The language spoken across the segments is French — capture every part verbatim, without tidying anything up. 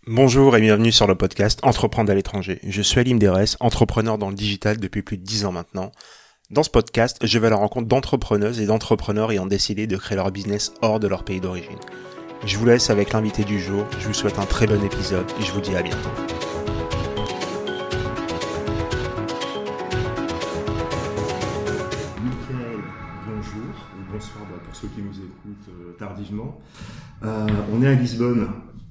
Bonjour et bienvenue sur le podcast Entreprendre à l'étranger. Je suis Alim Derès, entrepreneur dans le digital depuis plus de dix ans maintenant. Dans ce podcast, je vais à la rencontre d'entrepreneuses et d'entrepreneurs ayant décidé de créer leur business hors de leur pays d'origine. Je vous laisse avec l'invité du jour, je vous souhaite un très bon épisode et je vous dis à bientôt. Michael, bonjour ou bonsoir pour ceux qui nous écoutent tardivement. Euh, on est à Lisbonne.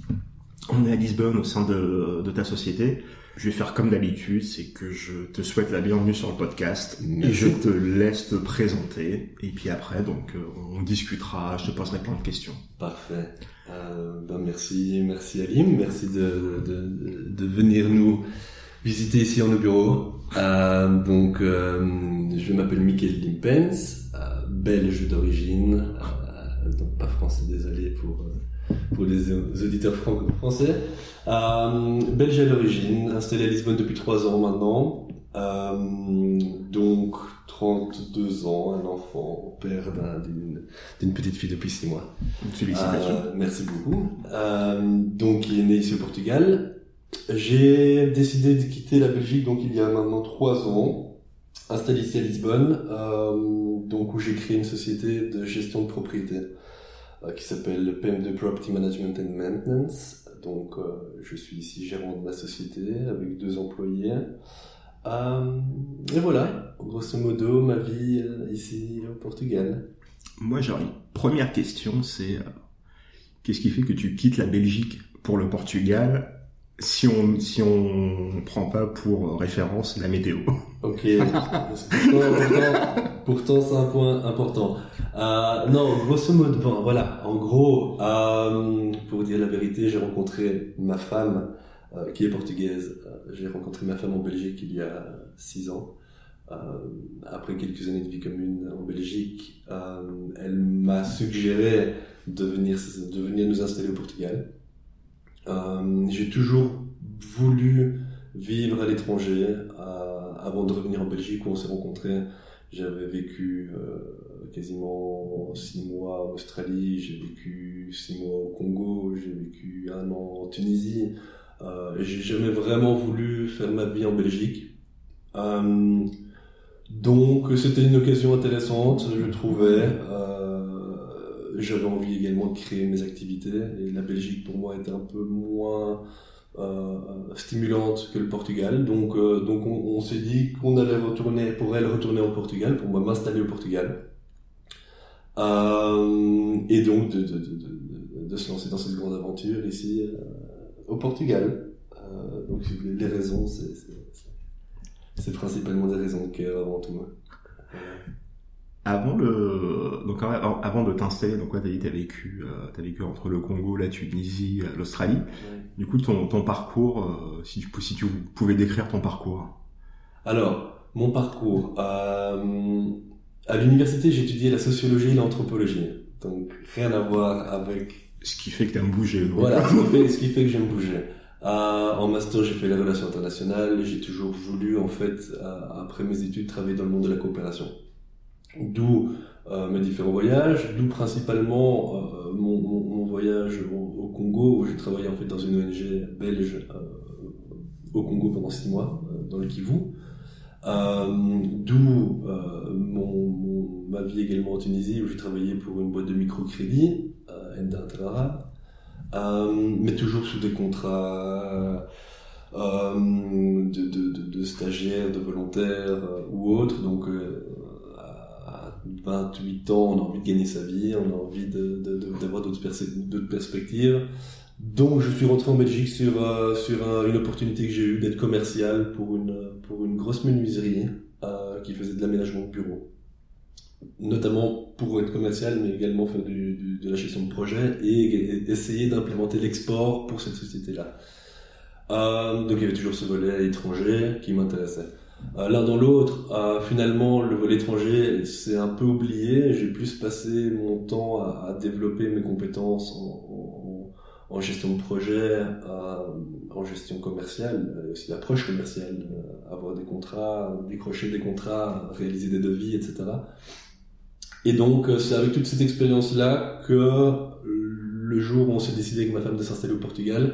On est à Lisbonne au sein de, de ta société. Je vais faire comme d'habitude, c'est que je te souhaite la bienvenue sur le podcast. Merci. Et je te laisse te présenter. Et puis après, donc, on discutera, je te poserai plein de questions. Parfait. Euh, ben merci, merci Alim, merci de, de, de venir nous visiter ici en nos bureaux. Euh, donc, euh, je m'appelle Michael Limpens, euh, belge d'origine, euh, donc pas français, désolé pour... Euh, pour les auditeurs franco-français. Euh, belge à l'origine, installé à Lisbonne depuis trois ans maintenant. Euh, donc, trente-deux ans, un enfant, père d'un, d'une, d'une petite fille depuis six mois. Félicitations. Euh, merci beaucoup. Euh, donc, il est né ici au Portugal. J'ai décidé de quitter la Belgique, donc il y a maintenant trois ans, installé ici à Lisbonne, euh, donc où j'ai créé une société de gestion de propriété qui s'appelle P M deux Property Management and Maintenance. Donc, euh, je suis ici gérant de ma société avec deux employés. Euh, et voilà, grosso modo, ma vie euh, ici au Portugal. Moi, j'aurais une première question, c'est euh, qu'est-ce qui fait que tu quittes la Belgique pour le Portugal si on si on prend pas pour référence la météo? Ok, pourtant, pourtant c'est un point important. Euh, non, grosso modo, bon, voilà, en gros, euh, pour dire la vérité, j'ai rencontré ma femme euh, qui est portugaise. Euh, j'ai rencontré ma femme en Belgique il y a six ans. Euh, après quelques années de vie commune en Belgique, euh, elle m'a suggéré de venir, de venir nous installer au Portugal. Euh, j'ai toujours voulu vivre à l'étranger. Euh, avant de revenir en Belgique où on s'est rencontrés, j'avais vécu euh, quasiment six mois en Australie, j'ai vécu six mois au Congo, j'ai vécu un an en Tunisie. Euh, et j'ai jamais vraiment voulu faire ma vie en Belgique. Euh, donc c'était une occasion intéressante, je trouvais. Euh, j'avais envie également de créer mes activités et la Belgique pour moi était un peu moins euh, stimulante que le Portugal. Donc, euh, donc on, on s'est dit qu'on allait retourner, pour elle retourner au Portugal, pour moi m'installer au Portugal. Euh, et donc de, de, de, de, de se lancer dans cette grande aventure ici euh, au Portugal. Euh, donc les, les raisons, c'est, c'est, c'est, c'est principalement des raisons de cœur avant tout. Euh, Avant le, donc avant de t'installer, donc quoi, t'as dit t'as vécu, euh, t'as vécu entre le Congo, la Tunisie, l'Australie. Ouais. Du coup, ton ton parcours, euh, si tu si tu pouvais décrire ton parcours. Alors, mon parcours. Euh, à l'université, j'ai étudié la sociologie et l'anthropologie, donc rien à voir avec. Ce qui fait que t'aimes bouger. Donc. Voilà, ce qui fait, ce qui fait que j'aime bouger. Euh, en master, j'ai fait les relations internationales. J'ai toujours voulu, en fait, euh, après mes études, travailler dans le monde de la coopération. D'où euh, mes différents voyages, d'où principalement euh, mon, mon, mon voyage au, au Congo, où j'ai travaillé en fait dans une O N G belge euh, au Congo pendant six mois, euh, dans le Kivu. Euh, d'où euh, mon, mon, ma vie également en Tunisie, où j'ai travaillé pour une boîte de microcrédit, euh, Enda Interara, euh, mais toujours sous des contrats euh, de, de, de, de stagiaires, de volontaires euh, ou autres. Donc euh, vingt-huit ans, on a envie de gagner sa vie, on a envie de, de, de, d'avoir d'autres, pers- d'autres perspectives. Donc je suis rentré en Belgique sur, euh, sur un, une opportunité que j'ai eue d'être commercial pour une, pour une grosse menuiserie euh, qui faisait de l'aménagement de bureaux. Notamment pour être commercial, mais également faire du, du, de la gestion de projet et, et essayer d'implémenter l'export pour cette société-là. Euh, donc il y avait toujours ce volet étranger qui m'intéressait. Euh, l'un dans l'autre, euh, finalement, le volet étranger, c'est un peu oublié. J'ai plus passé mon temps à, à développer mes compétences en, en, en gestion de projet, euh, en gestion commerciale, aussi l'approche commerciale, euh, avoir des contrats, décrocher des contrats, réaliser des devis, et cetera. Et donc, c'est avec toute cette expérience-là que le jour où on s'est décidé avec ma femme de s'installer au Portugal,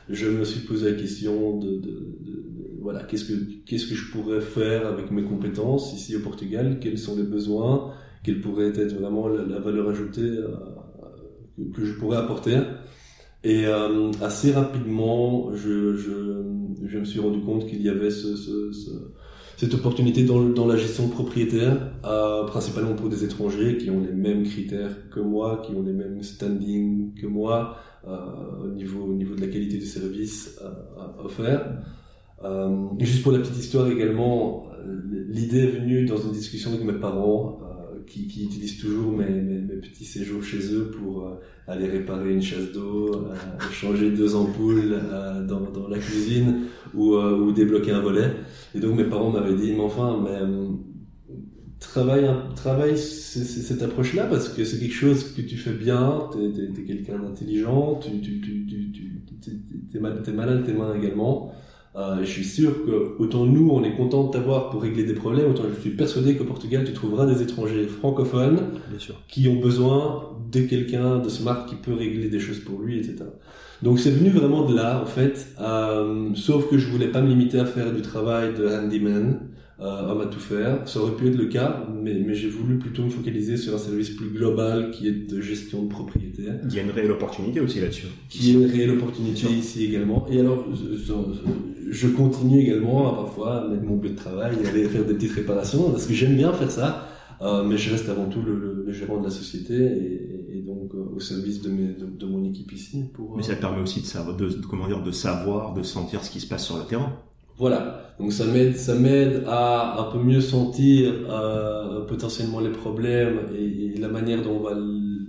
je me suis posé la question de, de, de, de voilà, qu'est-ce que, qu'est-ce que je pourrais faire avec mes compétences ici au Portugal, quels sont les besoins, quelle pourrait être vraiment la, la valeur ajoutée euh, que, que je pourrais apporter. Et euh, assez rapidement, je, je, je me suis rendu compte qu'il y avait ce, ce, ce, cette opportunité dans, dans la gestion propriétaire, euh, principalement pour des étrangers qui ont les mêmes critères que moi, qui ont les mêmes standings que moi, euh, au niveau, au niveau de la qualité du service euh, offert. Euh, juste pour la petite histoire également, l'idée est venue dans une discussion avec mes parents euh, qui, qui utilisent toujours mes, mes, mes petits séjours chez eux pour euh, aller réparer une chasse d'eau, euh, changer deux ampoules euh, dans, dans la cuisine ou, euh, ou débloquer un volet. Et donc mes parents m'avaient dit, mais enfin, mais, euh, travaille, travaille c- c- cette approche-là parce que c'est quelque chose que tu fais bien, t'es, t'es, t'es quelqu'un d'intelligent, tu, tu, tu, tu, tu, t'es, t'es, mal, t'es malin de tes mains également. Euh, je suis sûr que autant nous on est content de t'avoir pour régler des problèmes, autant je suis persuadé qu'au Portugal tu trouveras des étrangers francophones Bien sûr. qui ont besoin de quelqu'un de smart qui peut régler des choses pour lui, et cetera. Donc c'est venu vraiment de là en fait, euh, sauf que je voulais pas me limiter à faire du travail de handyman, euh, homme à tout faire. Ça aurait pu être le cas, mais, mais j'ai voulu plutôt me focaliser sur un service plus global qui est de gestion de propriété. Il y a une réelle opportunité aussi là-dessus. Qui est une réelle opportunité ici également. Et alors, je, je continue également à parfois mettre mon bleu de travail et aller faire des petites réparations parce que j'aime bien faire ça, euh, mais je reste avant tout le, le, le gérant de la société et, et donc euh, au service de, mes, de, de mon équipe ici. Pour, euh... Mais ça te permet aussi de savoir, de, de, comment dire, de savoir, de sentir ce qui se passe sur le terrain. Voilà, donc ça m'aide, ça m'aide à un peu mieux sentir euh, potentiellement les problèmes et, et la manière dont on va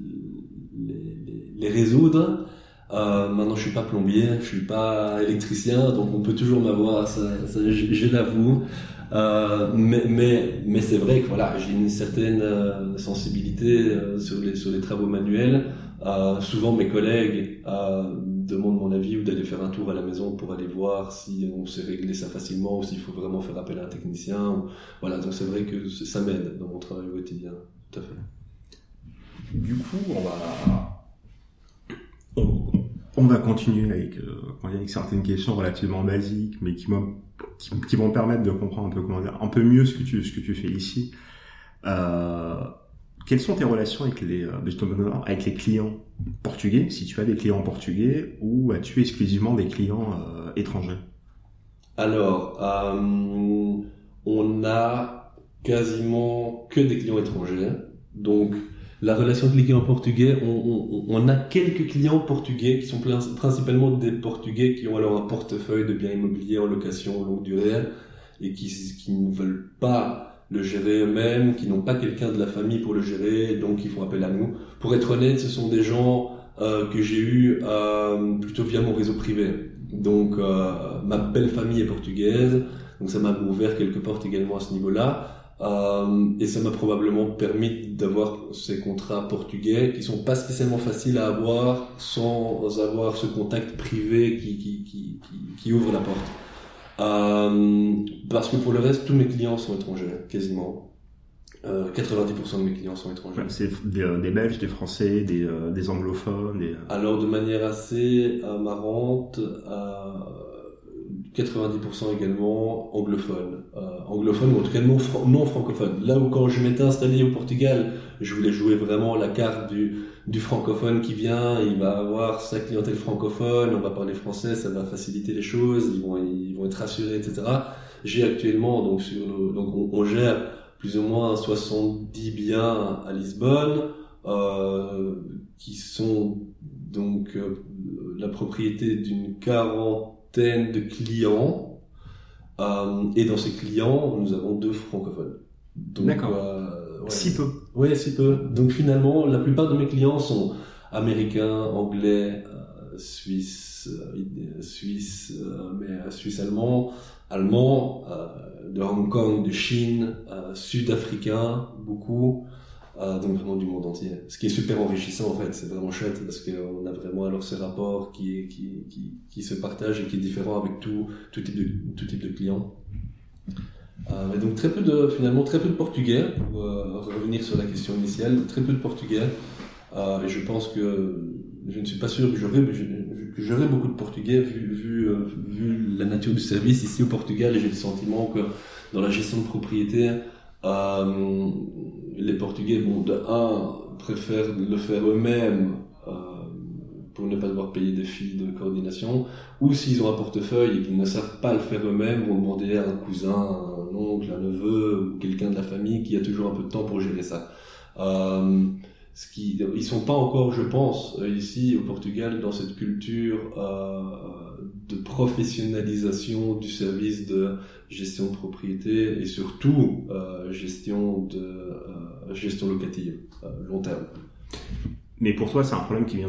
les, les, les résoudre. Euh, maintenant, je suis pas plombier, je suis pas électricien, donc on peut toujours m'avoir, ça, ça, je, je l'avoue. Euh, mais mais mais c'est vrai que voilà, j'ai une certaine euh, sensibilité euh, sur les sur les travaux manuels. Euh, souvent, mes collègues euh, demandent mon avis ou d'aller faire un tour à la maison pour aller voir si on sait régler ça facilement ou s'il faut vraiment faire appel à un technicien. Ou... Voilà, donc c'est vrai que ça m'aide dans mon travail au quotidien. Tout à fait. Du coup, on va on, on va continuer avec, euh, avec certaines questions relativement basiques, mais qui, qui, qui vont permettre de comprendre un peu comment dire, un peu mieux ce que tu ce que tu fais ici. Euh, Quelles sont tes relations avec les, avec les clients portugais, si tu as des clients portugais, ou as-tu exclusivement des clients euh, étrangers? Alors, euh, on a quasiment que des clients étrangers. Donc, la relation avec les clients portugais, on, on, on a quelques clients portugais qui sont principalement des Portugais qui ont alors un portefeuille de biens immobiliers en location longue durée et qui, qui ne veulent pas le gérer eux-mêmes, qui n'ont pas quelqu'un de la famille pour le gérer, donc ils font appel à nous. Pour être honnête, ce sont des gens euh, que j'ai eus euh, plutôt via mon réseau privé. Donc euh, ma belle famille est portugaise, donc ça m'a ouvert quelques portes également à ce niveau-là. Euh, et ça m'a probablement permis d'avoir ces contrats portugais qui sont pas spécialement faciles à avoir sans avoir ce contact privé qui, qui, qui, qui, qui ouvre la porte. Euh, parce que pour le reste, tous mes clients sont étrangers, quasiment. Euh, quatre-vingt-dix pour cent de mes clients sont étrangers. Ouais, c'est des, des Belges, des Français, des, euh, des anglophones. Des... Alors, de manière assez euh, marrante, euh, quatre-vingt-dix pour cent également anglophones. Euh, anglophones ou en tout cas non, fran- non francophones. Là où quand je m'étais installé au Portugal, je voulais jouer vraiment la carte du, du francophone qui vient, il va avoir sa clientèle francophone, on va parler français, ça va faciliter les choses, ils vont, ils vont être rassurés, et cetera. J'ai actuellement, donc, sur le, donc on, on gère plus ou moins soixante-dix biens à Lisbonne, euh, qui sont donc euh, la propriété d'une quarantaine de clients, euh, et dans ces clients, nous avons deux francophones. Donc, D'accord. Euh, ouais. Si peu. Ouais, si peu. Donc finalement, la plupart de mes clients sont américains, anglais, euh, suisses, euh, suisses, euh, mais euh, suisse-allemand, allemand, euh, de Hong Kong, de Chine, euh, sud-africains, beaucoup. Euh, donc vraiment du monde entier. Ce qui est super enrichissant en fait, c'est vraiment chouette parce qu'on a vraiment alors ce rapport qui, qui, qui, qui se partage et qui est différent avec tout, tout, type, de, tout type de clients. Euh, et donc très peu de, finalement très peu de portugais, pour euh, revenir sur la question initiale, très peu de portugais. Euh, et je pense que, je ne suis pas sûr que j'aurai, mais je, je, je gérais beaucoup de Portugais vu, vu, euh, vu la nature du service ici au Portugal, et j'ai le sentiment que dans la gestion de propriété, euh, les Portugais, bon, de un, préfèrent le faire eux-mêmes euh, pour ne pas devoir payer des filles de coordination, ou s'ils ont un portefeuille et qu'ils ne savent pas le faire eux-mêmes, vont demander à un cousin, à un oncle, un neveu ou quelqu'un de la famille qui a toujours un peu de temps pour gérer ça. Euh, ce qui, ils sont pas encore, je pense, ici au Portugal, dans cette culture euh, de professionnalisation du service de gestion de propriété et surtout euh, gestion de euh, gestion locative euh, long terme. Mais pour toi, c'est un problème qui vient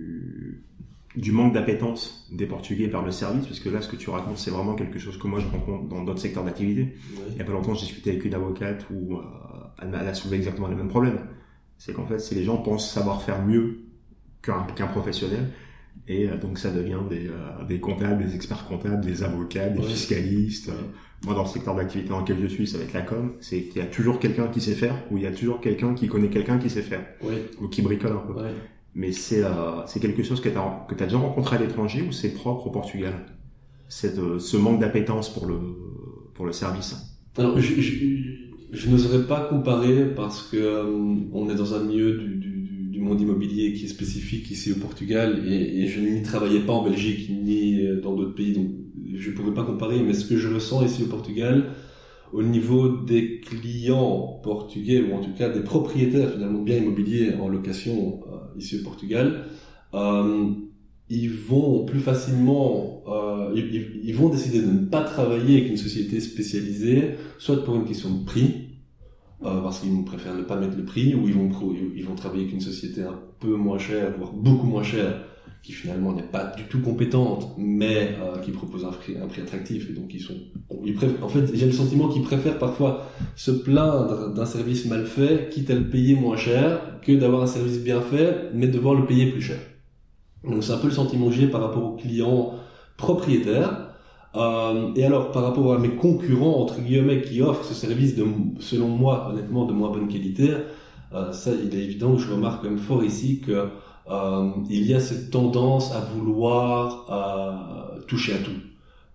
du du manque d'appétence des Portugais par le service, parce que là, ce que tu racontes, c'est vraiment quelque chose que moi je rencontre dans d'autres secteurs d'activité. Oui. Il y a pas longtemps, j'ai discuté avec une avocate où euh, elle a soulevé exactement les mêmes problèmes. C'est qu'en fait, c'est les gens pensent savoir faire mieux qu'un, qu'un professionnel, et euh, donc ça devient des, euh, des comptables, des experts comptables, des avocats, des oui. fiscalistes. Oui. Moi, dans le secteur d'activité dans lequel je suis, ça va être la com, c'est qu'il y a toujours quelqu'un qui sait faire, ou il y a toujours quelqu'un qui connaît quelqu'un qui sait faire, oui. ou qui bricole un peu. Oui. Mais c'est, euh, c'est quelque chose que tu as que t'as déjà rencontré à l'étranger, ou c'est propre au Portugal, cette, euh, ce manque d'appétence pour le, pour le service? Alors, je, je, je n'oserais pas comparer parce que euh, on est dans un milieu du, du, du monde immobilier qui est spécifique ici au Portugal, et, et je n'y travaillais pas en Belgique ni dans d'autres pays, donc je pourrais pas comparer. Mais ce que je ressens ici au Portugal, au niveau des clients portugais, ou en tout cas des propriétaires finalement de biens immobiliers en location euh, ici au Portugal, euh, ils vont plus facilement, euh, ils, ils vont décider de ne pas travailler avec une société spécialisée, soit pour une question de prix, euh, parce qu'ils préfèrent ne pas mettre le prix, ou ils vont, ils vont travailler avec une société un peu moins chère, voire beaucoup moins chère, qui finalement n'est pas du tout compétente, mais euh, qui propose un prix, un prix attractif. Et donc ils sont, ils préfèrent, en fait, j'ai le sentiment qu'ils préfèrent parfois se plaindre d'un service mal fait, quitte à le payer moins cher, que d'avoir un service bien fait, mais devoir le payer plus cher. Donc c'est un peu le sentiment que j'ai par rapport aux clients propriétaires. Euh, et alors par rapport à mes concurrents entre guillemets qui offrent ce service de, selon moi, honnêtement, de moins bonne qualité, euh, ça, il est évident que je remarque quand même fort ici que Euh, il y a cette tendance à vouloir euh, toucher à tout.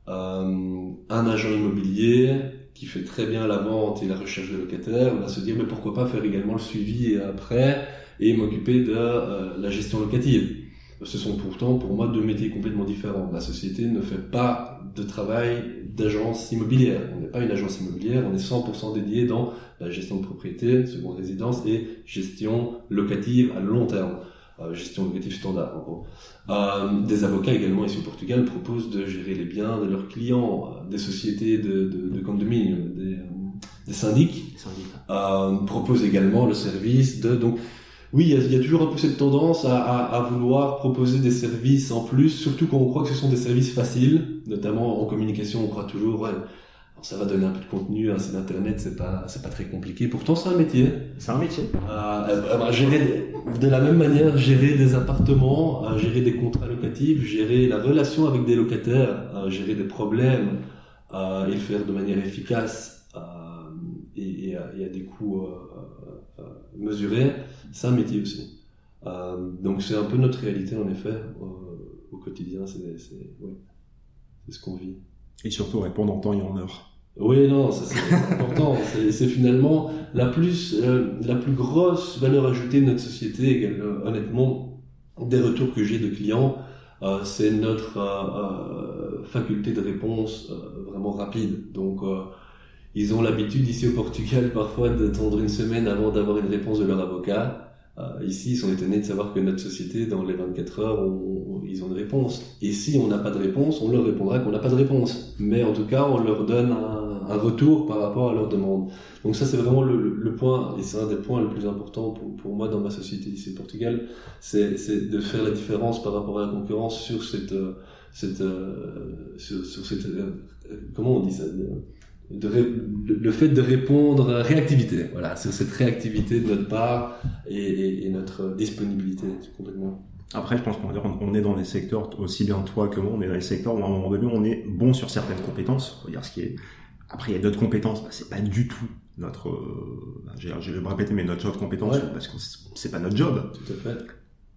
Euh, un agent immobilier qui fait très bien la vente et la recherche de locataires va se dire mais pourquoi pas faire également le suivi après et m'occuper de euh, la gestion locative. Ce sont pourtant pour moi deux métiers complètement différents. La société ne fait pas de travail d'agence immobilière. On n'est pas une agence immobilière, on est cent pour cent dédié dans la gestion de propriété, seconde résidence et gestion locative à long terme. Euh, gestion locative standard en gros. Euh, des avocats également ici au Portugal proposent de gérer les biens de leurs clients, euh, des sociétés de, de, de condominium, des, euh, des syndics, euh, proposent également le service de... Donc oui, il y a, il y a toujours un peu cette tendance à, à, à vouloir proposer des services en plus, surtout quand on croit que ce sont des services faciles, notamment en communication, on croit toujours... Ouais, ça va donner un peu de contenu, un site internet, c'est pas, c'est pas très compliqué. Pourtant, c'est un métier. C'est un métier. Euh, euh, bah, gérer des, de la même manière, gérer des appartements, euh, gérer des contrats locatifs, gérer la relation avec des locataires, euh, gérer des problèmes, euh, et le faire de manière efficace, euh, et, et, à, et à des coûts euh, euh, mesurés, c'est un métier aussi. Euh, donc, c'est un peu notre réalité, en effet, euh, au quotidien, c'est, c'est, ouais, c'est ce qu'on vit. Et surtout répondre en temps et en heure. Oui, non, ça c'est important. C'est, c'est finalement la plus, euh, la plus grosse valeur ajoutée de notre société. Euh, honnêtement, des retours que j'ai de clients, euh, c'est notre euh, euh, faculté de réponse euh, vraiment rapide. Donc, euh, ils ont l'habitude ici au Portugal parfois d'attendre une semaine avant d'avoir une réponse de leur avocat. Euh, ici, ils sont étonnés de savoir que notre société, dans les vingt-quatre heures, on, on, ils ont une réponse. Et si on n'a pas de réponse, on leur répondra qu'on n'a pas de réponse. Mais en tout cas, on leur donne un, un retour par rapport à leur demande. Donc ça, c'est vraiment le, le point, et c'est un des points les plus importants pour, pour moi dans ma société ici au Portugal, c'est, c'est de faire la différence par rapport à la concurrence sur cette, cette, euh, sur, sur cette, euh, comment on dit ça, de, De ré... le fait de répondre réactivité, voilà, c'est cette réactivité de notre part et, et, et notre disponibilité complètement. Après, je pense qu'on on est dans des secteurs, aussi bien toi que moi, on est dans des secteurs où à un moment donné, on est bon sur certaines compétences, faut dire ce qui est. Après, il y a d'autres compétences, bah, c'est pas du tout notre, euh, bah, je vais me répéter, mais notre job de compétence, ouais. Parce que c'est pas notre job. Tout à fait.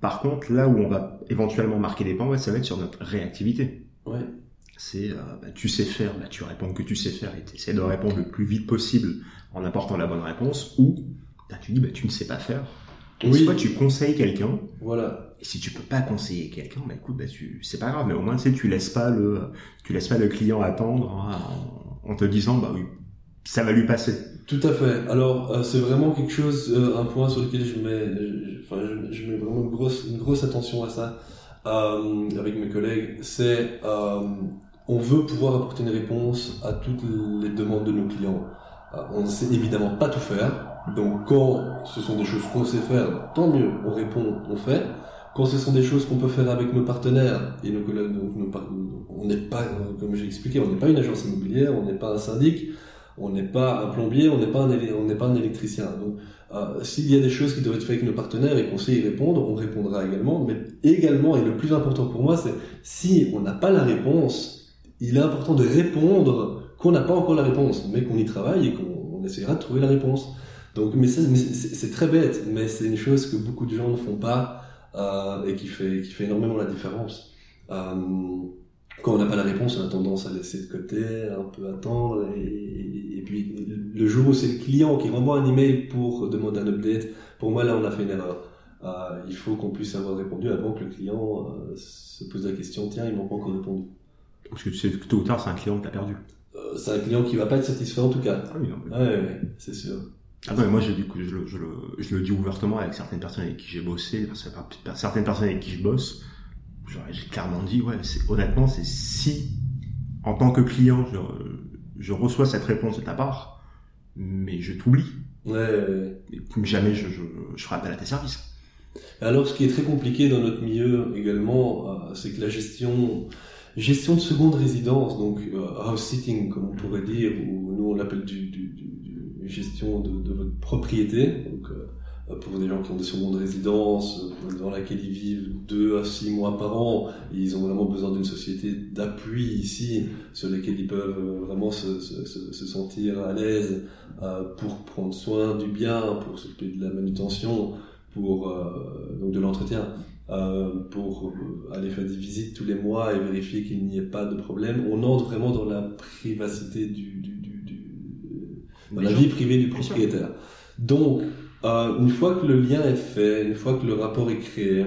Par contre, là où on va éventuellement marquer des points, ouais, ça va être sur notre réactivité. Ouais. C'est, euh, bah, tu sais faire, bah, tu réponds que tu sais faire et tu essaies de répondre le plus vite possible en apportant la bonne réponse, ou bah, tu dis, bah, tu ne sais pas faire. Et Oui. soit tu conseilles quelqu'un, Voilà. et si tu peux pas conseiller quelqu'un, bah, écoute, bah, tu, c'est pas grave, mais au moins, tu sais, tu laisses pas le, tu laisses pas le client attendre, hein, en, en te disant, bah oui, ça va lui passer. Tout à fait. Alors, euh, c'est vraiment quelque chose, euh, un point sur lequel je mets, je, enfin, je, je mets vraiment une grosse, une grosse attention à ça, euh, avec mes collègues. C'est, euh, on veut pouvoir apporter une réponse à toutes les demandes de nos clients. Euh, on ne sait évidemment pas tout faire. Donc, quand ce sont des choses qu'on sait faire, tant mieux, on répond, on fait. Quand ce sont des choses qu'on peut faire avec nos partenaires et nos collègues, donc nos par- on n'est pas, comme j'ai expliqué, on n'est pas une agence immobilière, on n'est pas un syndic. On n'est pas un plombier, on n'est pas un, éle- on n'est pas un électricien. Donc, euh, s'il y a des choses qui doivent être faites avec nos partenaires et qu'on sait y répondre, on répondra également. Mais également, et le plus important pour moi, c'est si on n'a pas la réponse, il est important de répondre qu'on n'a pas encore la réponse, mais qu'on y travaille et qu'on on essaiera de trouver la réponse. Donc, mais, ça, mais c'est, c'est très bête, mais c'est une chose que beaucoup de gens ne font pas euh, et qui fait, qui fait énormément la différence. Euh, Quand on n'a pas la réponse, on a tendance à laisser de côté, un peu attendre, et, et puis le jour où c'est le client qui renvoie un email pour demander un update, pour moi là on a fait une erreur. Euh, il faut qu'on puisse avoir répondu avant que le client euh, se pose la question, tiens, ils m'ont pas encore répondu. Parce que tu sais que tôt ou tard, c'est un client que t'as perdu. Euh, c'est un client qui va pas être satisfait en tout cas. Ah oui, non, mais... Ouais, ouais, ouais, c'est sûr. Ah non, mais moi, je, du coup, je, le, je, le, je le dis ouvertement avec certaines personnes avec qui j'ai bossé, parce que certaines personnes avec qui je bosse, j'ai clairement dit, ouais, c'est, honnêtement, c'est si, en tant que client, je, je reçois cette réponse de ta part, mais je t'oublie. Ouais, ouais, ouais. Et plus jamais je, je, je ferai appel à tes services. Alors, ce qui est très compliqué dans notre milieu également, euh, c'est que la gestion, gestion de seconde résidence, donc euh, house sitting, comme on pourrait dire, ou nous on l'appelle du, du, du, du gestion de, de votre propriété, donc euh, pour des gens qui ont des secondes résidences, dans laquelle ils vivent deux à six mois par an, et ils ont vraiment besoin d'une société d'appui ici, sur lesquelles ils peuvent vraiment se, se, se sentir à l'aise euh, pour prendre soin du bien, pour s'occuper de la manutention, pour euh, donc de l'entretien, euh, pour aller faire des visites tous les mois et vérifier qu'il n'y ait pas de problème. On entre vraiment dans la privacité du, du, du, du dans la vie privée du propriétaire. Donc Euh, une fois que le lien est fait, une fois que le rapport est créé,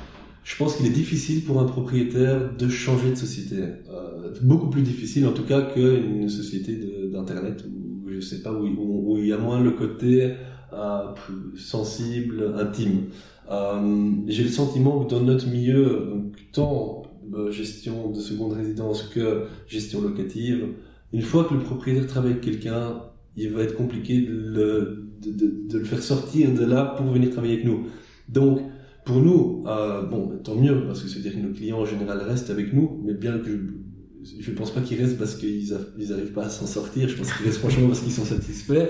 je pense qu'il est difficile pour un propriétaire de changer de société. Euh, beaucoup plus difficile en tout cas qu'une société de, d'internet où je sais pas où, où, où il y a moins le côté euh, plus sensible, intime. Euh, j'ai le sentiment que dans notre milieu, donc tant euh, gestion de seconde résidence que gestion locative, une fois que le propriétaire travaille avec quelqu'un, il va être compliqué de le De, de, de le faire sortir de là pour venir travailler avec nous. Donc, pour nous, euh, bon, tant mieux, parce que ça veut dire que nos clients en général restent avec nous, mais bien que je ne pense pas qu'ils restent parce qu'ils n'arrivent pas à s'en sortir, je pense qu'ils restent franchement parce qu'ils sont satisfaits.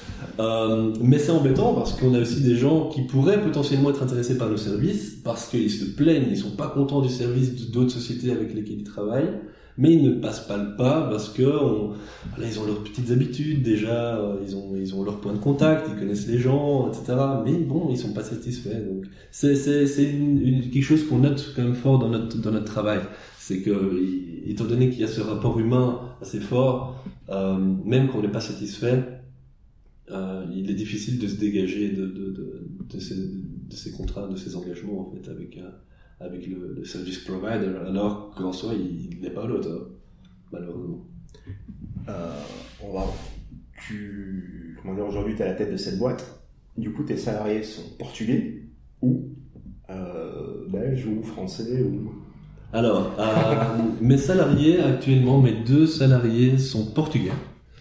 Euh, mais c'est embêtant parce qu'on a aussi des gens qui pourraient potentiellement être intéressés par nos services, parce qu'ils se plaignent, ils ne sont pas contents du service d'autres sociétés avec lesquelles ils travaillent, mais ils ne passent pas le pas parce que on, voilà, ils ont leurs petites habitudes déjà, ils ont ils ont leur point de contact, ils connaissent les gens, et cetera. Mais bon, ils sont pas satisfaits. Donc c'est c'est c'est une, une, quelque chose qu'on note quand même fort dans notre dans notre travail, c'est que étant donné qu'il y a ce rapport humain assez fort, euh, même quand on n'est pas satisfait, euh, il est difficile de se dégager de de de, de ces de ces contrats, de ces engagements en fait avec euh, avec le, le service provider, alors qu'en soi, il n'est pas l'autre, hein, malheureusement. Euh, on va, tu, comment dire, aujourd'hui, tu es à la tête de cette boîte. Du coup, tes salariés sont portugais ou euh, belges ou français ou... Alors, euh, mes salariés, actuellement, mes deux salariés sont portugais.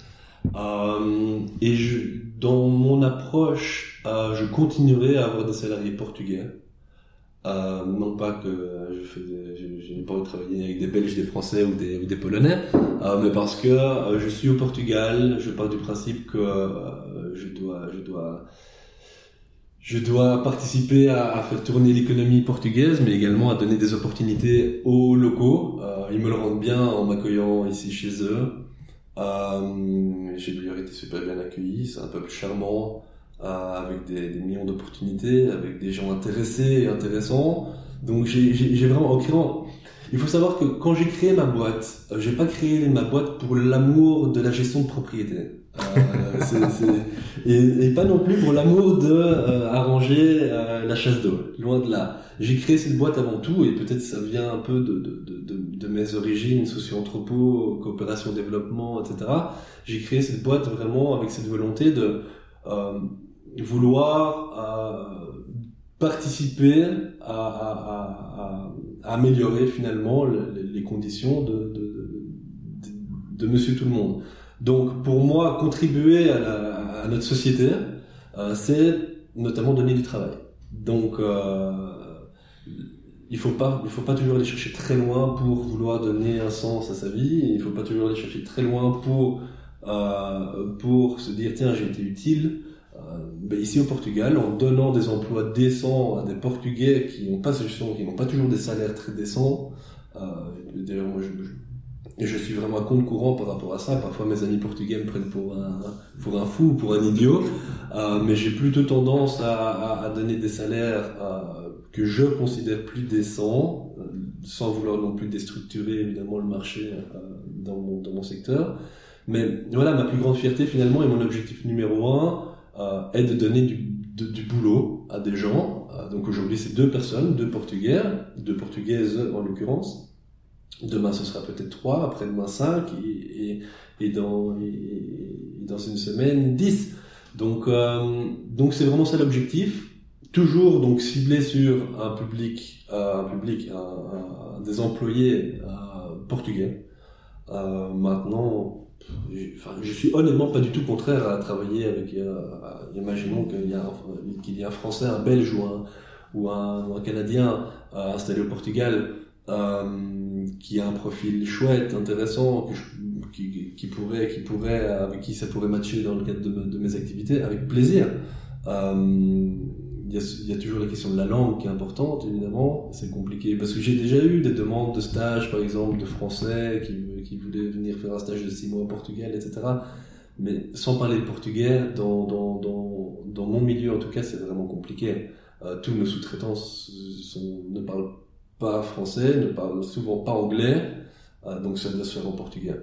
Euh, et je, dans mon approche, euh, je continuerai à avoir des salariés portugais. Euh, non pas que je, fais des, je, je n'ai pas envie de travailler avec des Belges, des Français ou des, ou des Polonais, euh, mais parce que euh, je suis au Portugal, je pars du principe que euh, je dois, je dois, je dois participer à, à faire tourner l'économie portugaise, mais également à donner des opportunités aux locaux. Euh, ils me le rendent bien en m'accueillant ici chez eux. Euh, j'ai d'ailleurs été super bien accueilli, c'est un peuple charmant. euh, avec des, des millions d'opportunités, avec des gens intéressés et intéressants. Donc j'ai, j'ai, j'ai vraiment, en créant, il faut savoir que quand j'ai créé ma boîte, euh, j'ai pas créé ma boîte pour l'amour de la gestion de propriété. Euh, c'est, c'est, et, et pas non plus pour l'amour de euh, arranger euh, la chasse d'eau. Loin de là. J'ai créé cette boîte avant tout, et peut-être ça vient un peu de, de, de, de, de mes origines, socio-anthropo, coopération, développement, et cetera. J'ai créé cette boîte vraiment avec cette volonté de euh, vouloir euh, participer à, à, à, à améliorer finalement les, les conditions de, de, de, de Monsieur Tout le Monde. Donc pour moi, contribuer à, la, à notre société, euh, c'est notamment donner du travail. Donc euh, il faut pas, il faut pas toujours aller chercher très loin pour vouloir donner un sens à sa vie. Il faut pas toujours aller chercher très loin pour euh, pour se dire tiens j'ai été utile. Euh, ben ici au Portugal, en donnant des emplois décents à des Portugais qui n'ont pas qui n'ont pas toujours des salaires très décents. Euh, d'ailleurs moi je, je Et je suis vraiment à compte courant par rapport à ça. Parfois, mes amis portugais me prennent pour un, pour un fou, pour un idiot. Euh, mais j'ai plutôt tendance à, à, à donner des salaires euh, que je considère plus décents, euh, sans vouloir non plus déstructurer évidemment le marché euh, dans mon, dans mon secteur. Mais voilà, ma plus grande fierté finalement et mon objectif numéro un euh, est de donner du, de, du boulot à des gens. Euh, donc aujourd'hui, c'est deux personnes, deux Portugais, deux Portugaises en l'occurrence. Demain, ce sera peut-être trois, après-demain cinq, et, et, et, dans, et, et dans une semaine, dix. Donc, euh, donc c'est vraiment ça l'objectif. Toujours donc ciblé sur un public, euh, un public, un, un, des employés euh, portugais. Euh, maintenant, enfin, je suis honnêtement pas du tout contraire à travailler avec. Euh, imaginons qu'il y a un, qu'il y a un Français, un Belge ou un ou un, ou un Canadien euh, installé au Portugal. Euh, qui a un profil chouette, intéressant, que je, qui, qui pourrait, qui pourrait, avec qui ça pourrait matcher dans le cadre de, de mes activités, avec plaisir. Euh, il y a, il y a toujours la question de la langue qui est importante, évidemment. C'est compliqué parce que j'ai déjà eu des demandes de stage, par exemple, de Français qui, qui voulaient venir faire un stage de six mois au Portugal, et cetera. Mais sans parler le portugais, dans, dans, dans, dans mon milieu, en tout cas, c'est vraiment compliqué. Euh, tous nos sous-traitants sont, ne parlent pas français, ne parlent souvent pas anglais, euh, donc ça doit se faire en portugais.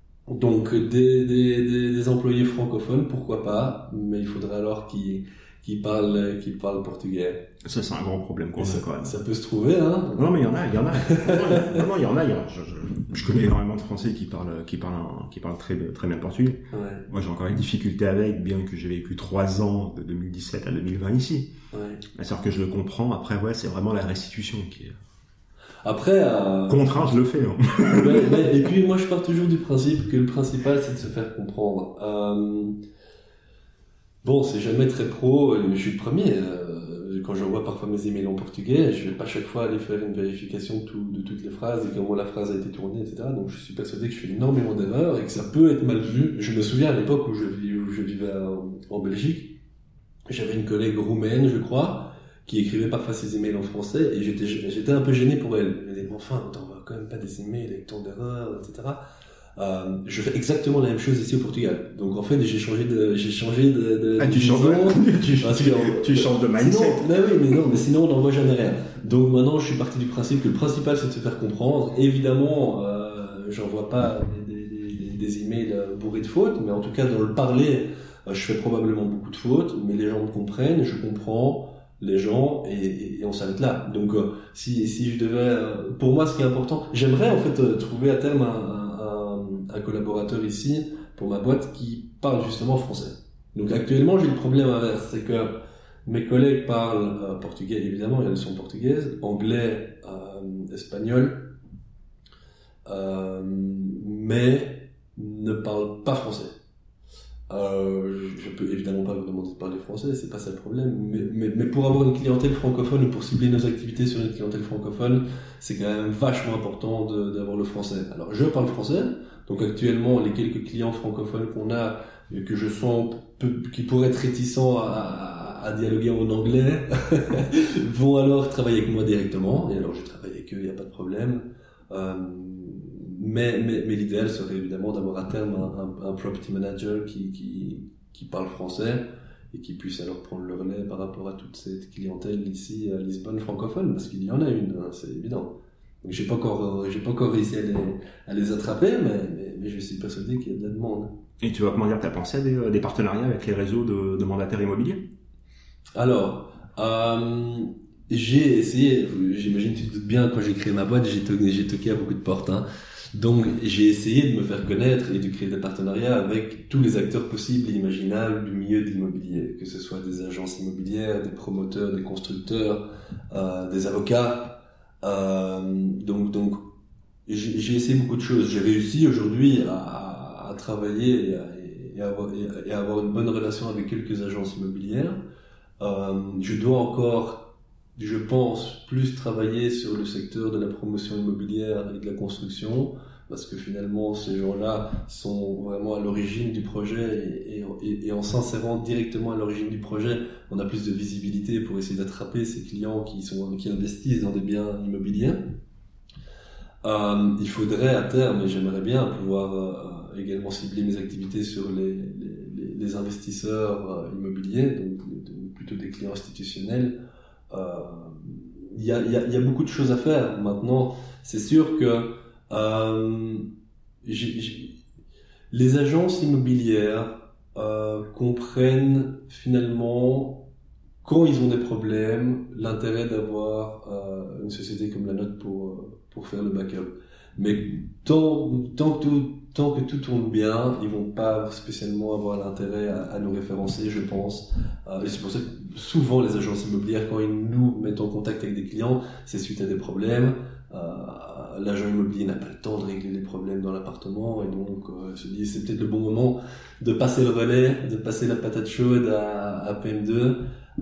Donc des, des, des, des employés francophones, pourquoi pas, mais il faudrait alors qu'ils, qu'ils, parlent, qu'ils parlent portugais. Ça, c'est un grand problème qu'on a ça, quand même. Ça peut se trouver, hein. Non, mais il y en a, il y en a. Non, non, il y en a. Il y en a. Je, je, je connais énormément de Français qui parlent, qui parlent, qui parlent très, très bien portugais. Ouais. Moi, j'ai encore une difficulté avec, bien que j'ai vécu trois ans, de deux mille dix-sept à deux mille vingt ici. Ouais. C'est-à-dire que je le comprends. Après, ouais, c'est vraiment la restitution qui est... Après, euh... contraint, je le fais. Hein. mais, mais, et puis moi, je pars toujours du principe que le principal, c'est de se faire comprendre. Euh... Bon, c'est jamais très pro. Je suis le premier. Euh, quand j'envoie parfois mes emails en portugais, je vais pas chaque fois aller faire une vérification de, tout, de toutes les phrases et comment la phrase a été tournée, et cetera. Donc, je suis persuadé que je fais énormément d'erreurs et que ça peut être mal vu. Je me souviens à l'époque où je, où je vivais en, en Belgique, j'avais une collègue roumaine, je crois, qui écrivait parfois ses emails en français, et j'étais, j'étais un peu gêné pour elle. Je me disais, enfin, on t'envoie quand même pas des emails avec tant d'erreurs, et cetera. Euh, je fais exactement la même chose ici au Portugal. Donc en fait, j'ai changé de, j'ai changé de, de ah, tu changes de, tu, tu, tu changes de mindset. Sinon, mais oui, mais non, mais sinon on n'envoie jamais rien. Donc maintenant, je suis parti du principe que le principal c'est de se faire comprendre. Évidemment, euh, j'envoie pas des, des, des, des emails bourrés de fautes, mais en tout cas dans le parler, euh, je fais probablement beaucoup de fautes, mais les gens me comprennent, je comprends les gens et, et, et on s'arrête là. Donc euh, si, si je devais, euh, pour moi, ce qui est important, j'aimerais en fait euh, trouver à terme un, un, un collaborateur ici pour ma boîte qui parle justement français. Donc actuellement, j'ai le problème inverse, c'est que mes collègues parlent euh, portugais, évidemment, elles sont portugaises, anglais, euh, espagnol, euh, mais ne parlent pas français. Euh, je peux évidemment pas vous demander de parler français, c'est pas ça le problème, mais, mais, mais pour avoir une clientèle francophone ou pour cibler nos activités sur une clientèle francophone, c'est quand même vachement important de, d'avoir le français. Alors je parle français, donc actuellement les quelques clients francophones qu'on a, que je sens peu, qui pourraient être réticents à, à, à dialoguer en anglais, vont alors travailler avec moi directement, et alors je travaille avec eux, il n'y a pas de problème. Euh, Mais, mais, mais l'idéal serait évidemment d'avoir à terme un, un, un property manager qui, qui, qui parle français et qui puissent alors prendre le relais par rapport à toute cette clientèle ici à Lisbonne francophone, parce qu'il y en a une, hein, c'est évident. Donc j'ai pas encore, j'ai pas encore réussi à les, à les attraper, mais, mais, mais je suis persuadé qu'il y a de la demande. Et tu vas, comment dire, t'as pensé à des, des partenariats avec les réseaux de, de mandataires immobiliers? Alors, euh, j'ai essayé, j'imagine tu te doutes bien, quand j'ai créé ma boîte, j'ai toqué, j'ai toqué à beaucoup de portes, hein. Donc j'ai essayé de me faire connaître et de créer des partenariats avec tous les acteurs possibles et imaginables du milieu de l'immobilier, que ce soit des agences immobilières, des promoteurs, des constructeurs, euh, des avocats. Euh, donc donc j'ai, j'ai essayé beaucoup de choses. J'ai réussi aujourd'hui à, à travailler et à, et, à avoir, et à avoir une bonne relation avec quelques agences immobilières. Euh, je dois encore, je pense, plus travailler sur le secteur de la promotion immobilière et de la construction, parce que finalement, ces gens-là sont vraiment à l'origine du projet et, et, et en s'insérant directement à l'origine du projet, on a plus de visibilité pour essayer d'attraper ces clients qui, sont, qui investissent dans des biens immobiliers. Euh, il faudrait à terme, et j'aimerais bien pouvoir euh, également cibler mes activités sur les, les, les investisseurs euh, immobiliers, donc, donc plutôt des clients institutionnels. Euh, Il y, a, y, a, y a beaucoup de choses à faire. Maintenant, c'est sûr que euh, j'ai, j'ai, les agences immobilières euh, comprennent finalement, quand ils ont des problèmes, l'intérêt d'avoir euh, une société comme la nôtre pour, pour faire le backup. Mais tant, tant, que tout, tant que tout tourne bien, ils vont pas spécialement avoir l'intérêt à, à nous référencer, je pense. Euh, et c'est pour ça que souvent les agences immobilières, quand ils nous mettent en contact avec des clients, c'est suite à des problèmes. Euh, l'agent immobilier n'a pas le temps de régler les problèmes dans l'appartement, et donc euh, se dit c'est peut-être le bon moment de passer le relais, de passer la patate chaude à, à P M deux.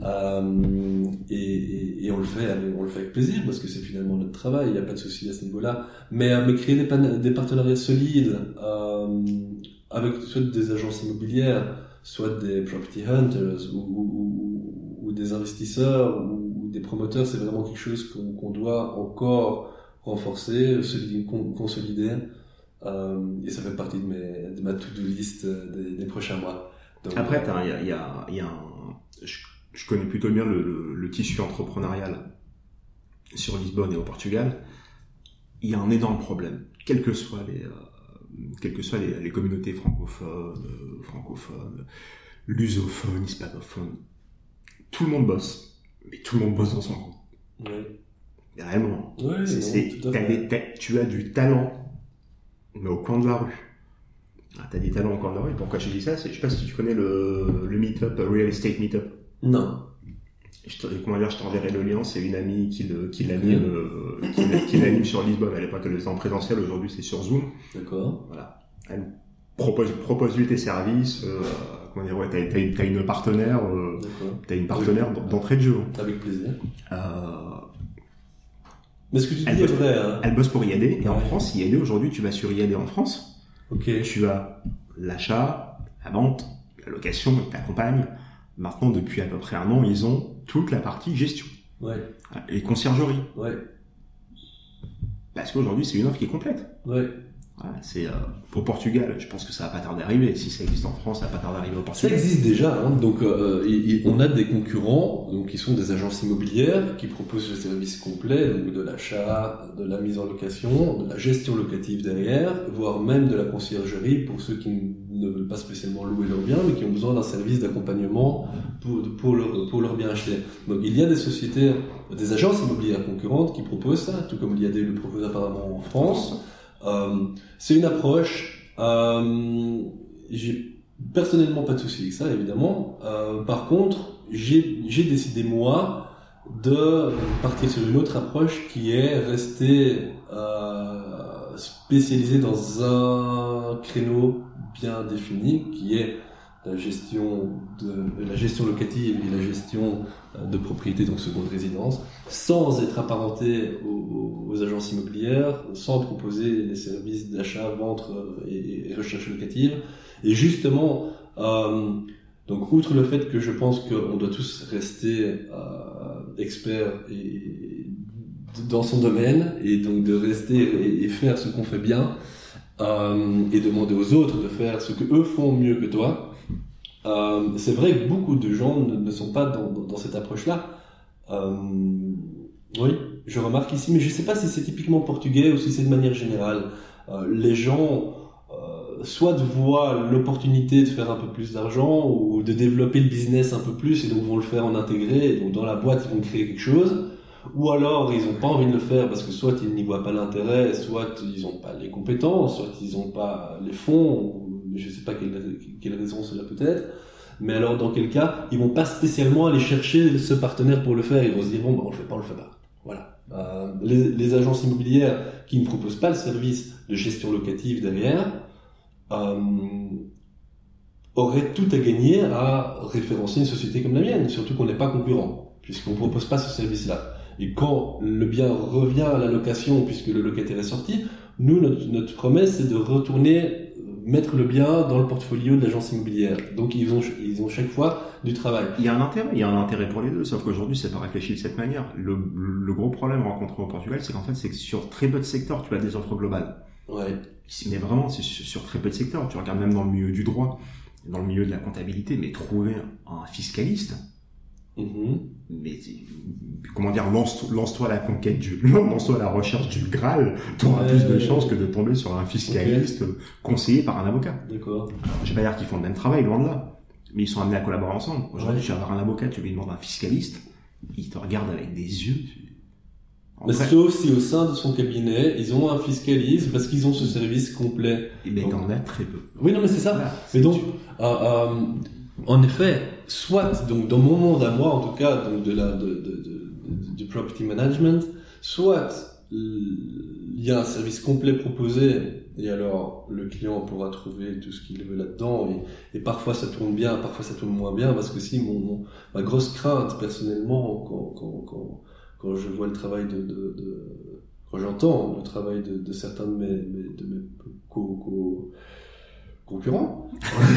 Euh, et, et, et on le fait, on le fait avec plaisir parce que c'est finalement notre travail, il n'y a pas de souci à ce niveau-là. Mais, mais créer des, pan- des partenariats solides euh, avec soit des agences immobilières, soit des property hunters ou, ou, ou, ou des investisseurs ou, ou des promoteurs, c'est vraiment quelque chose qu'on, qu'on doit encore renforcer, solider, consolider. Euh, et ça fait partie de, mes, de ma to-do list des, des prochains mois. Donc, après, il y a, y a, y a un... Je... Je connais plutôt bien le, le, le tissu entrepreneurial sur Lisbonne et au Portugal. Il y a un énorme problème, quelles que soient les, euh, quelles que soient les, les communautés francophones, euh, francophones, lusophones, hispanophones. Tout le monde bosse, mais tout le monde bosse dans son coin. Ouais. Réellement. Ouais, c'est, non, c'est, tout à t'as fait. des, t'as, tu as du talent, mais au coin de la rue. Ah, t'as des talents au coin de la rue. Pourquoi je dis ça? C'est, je sais pas si tu connais le, le meet-up, Real Estate Meetup. Non. Je te, comment dire, je t'enverrai le lien, c'est une amie qui, le, qui, l'anime, euh, qui, qui l'anime sur Lisbonne. À l'époque, elle était en présentiel, aujourd'hui c'est sur Zoom. D'accord. Voilà. Elle propose, propose lui tes services, euh, comment dire, ouais, t'as, t'as, une, t'as une partenaire, euh, t'as une partenaire oui. d'entrée de jeu. Avec plaisir. Euh, Mais ce que tu dis est vrai, hein. Elle bosse pour I A D, et ouais. En France, I A D, aujourd'hui, tu vas sur I A D en France. Ok. Tu as l'achat, la vente, la location, ils t'accompagnent. Maintenant, depuis à peu près un an, ils ont toute la partie gestion. Ouais. Et conciergerie. Ouais. Parce qu'aujourd'hui, c'est une offre qui est complète. Ouais. Voilà, c'est euh, pour Portugal, je pense que ça va pas tarder à arriver. Si ça existe en France, ça va pas tarder à arriver au Portugal. Ça existe déjà, hein. Donc euh, y, y, on a des concurrents, donc qui sont des agences immobilières qui proposent le service complet, donc de l'achat, de la mise en location, de la gestion locative derrière, voire même de la conciergerie pour ceux qui ne veulent pas spécialement louer leur bien, mais qui ont besoin d'un service d'accompagnement pour pour leur pour leur bien acheter. Donc il y a des sociétés, des agences immobilières concurrentes qui proposent ça, tout comme l'I A D le propose apparemment en France. Euh, c'est une approche. Euh, j'ai personnellement pas de souci avec ça, évidemment. Euh, par contre, j'ai, j'ai décidé moi de partir sur une autre approche qui est rester euh, spécialisé dans un créneau bien défini, qui est la gestion de la gestion locative et la gestion de propriété, donc seconde résidence, sans être apparenté aux, aux agences immobilières, sans proposer des services d'achat, vente et, et recherche locative. Et justement, euh, donc outre le fait que je pense qu'on doit tous rester euh, experts et, dans son domaine, et donc de rester et, et faire ce qu'on fait bien, euh, et demander aux autres de faire ce que eux font mieux que toi, Euh, c'est vrai que beaucoup de gens ne, ne sont pas dans, dans, dans cette approche-là. Euh, oui, je remarque ici, mais je ne sais pas si c'est typiquement portugais ou si c'est de manière générale. Euh, les gens euh, soit voient l'opportunité de faire un peu plus d'argent ou de développer le business un peu plus et donc vont le faire en intégré, donc dans la boîte ils vont créer quelque chose, ou alors ils n'ont pas envie de le faire parce que soit ils n'y voient pas l'intérêt, soit ils n'ont pas les compétences, soit ils n'ont pas les fonds, je ne sais pas quelle, quelle raison cela peut être. Mais alors, dans quel cas, ils vont pas spécialement aller chercher ce partenaire pour le faire. Ils vont se dire, bon, bah, on le fait pas, on le fait pas. Voilà. Euh, les, les agences immobilières qui ne proposent pas le service de gestion locative derrière, euh, auraient tout à gagner à référencer une société comme la mienne. Surtout qu'on n'est pas concurrent, puisqu'on ne propose pas ce service-là. Et quand le bien revient à la location, puisque le locataire est sorti, nous, notre, notre promesse, c'est de retourner mettre le bien dans le portfolio de l'agence immobilière. Donc ils ont ils ont chaque fois du travail. Il y a un intérêt, il y a un intérêt pour les deux, sauf qu'aujourd'hui c'est pas réfléchi de cette manière. Le, le gros problème rencontré au Portugal, c'est qu'en fait c'est que sur très peu de secteurs tu as des offres globales. Ouais. Mais vraiment c'est sur, sur très peu de secteurs. Tu regardes même dans le milieu du droit, dans le milieu de la comptabilité, mais trouver un fiscaliste. Mm-hmm. Mais comment dire, lance, lance-toi à la conquête du, lance-toi à la recherche du Graal, t'auras ouais, plus de chances que de tomber sur un fiscaliste okay. conseillé par un avocat. D'accord. Je vais pas dire qu'ils font le même travail, loin de là, mais ils sont amenés à collaborer ensemble. Aujourd'hui, ouais. tu vas avoir un avocat, tu lui demandes un fiscaliste, il te regarde avec des yeux. Mais vrai, sauf si au sein de son cabinet, ils ont un fiscaliste parce qu'ils ont ce service complet. Mais donc, t'en as très peu. Oui, non, mais c'est ça. Voilà, mais donc, euh, euh, en effet, soit, donc, dans mon monde à moi, en tout cas, donc, de la, de, de, de, de, du property management, soit, il y a un service complet proposé, et alors, le client pourra trouver tout ce qu'il veut là-dedans, et, et parfois ça tourne bien, parfois ça tourne moins bien, parce que si mon, mon ma grosse crainte, personnellement, quand, quand, quand, quand je vois le travail de, de, de quand j'entends le travail de, de certains de mes, de mes co, co, concurrents.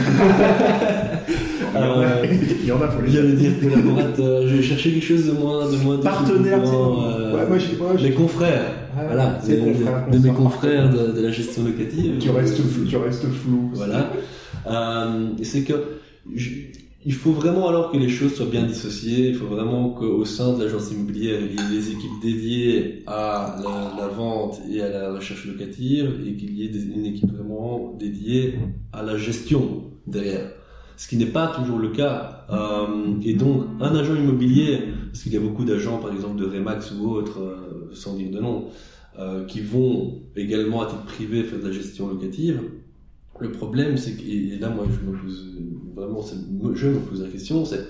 euh, il y en a, faut les j'allais dire collaborateurs. Je vais chercher quelque chose de moins, de moins partenaire. Euh, ouais, moi, je sais pas. Mes confrères. Ah, voilà, c'est de, confrères, de, de mes confrères de, de la gestion locative. Tu restes flou. Tu restes flou. Voilà. Euh, c'est que je, il faut vraiment alors que les choses soient bien dissociées. Il faut vraiment qu'au sein de l'agence immobilière, il y ait des équipes dédiées à la, la vente et à la recherche locative et qu'il y ait des, une équipe vraiment dédiée à la gestion derrière. Ce qui n'est pas toujours le cas. Euh, et donc, un agent immobilier, parce qu'il y a beaucoup d'agents, par exemple de Remax ou autres, euh, sans dire de nom, euh, qui vont également à titre privé faire de la gestion locative. Le problème, c'est que, et là, moi, je me pose vraiment, je me pose la question, c'est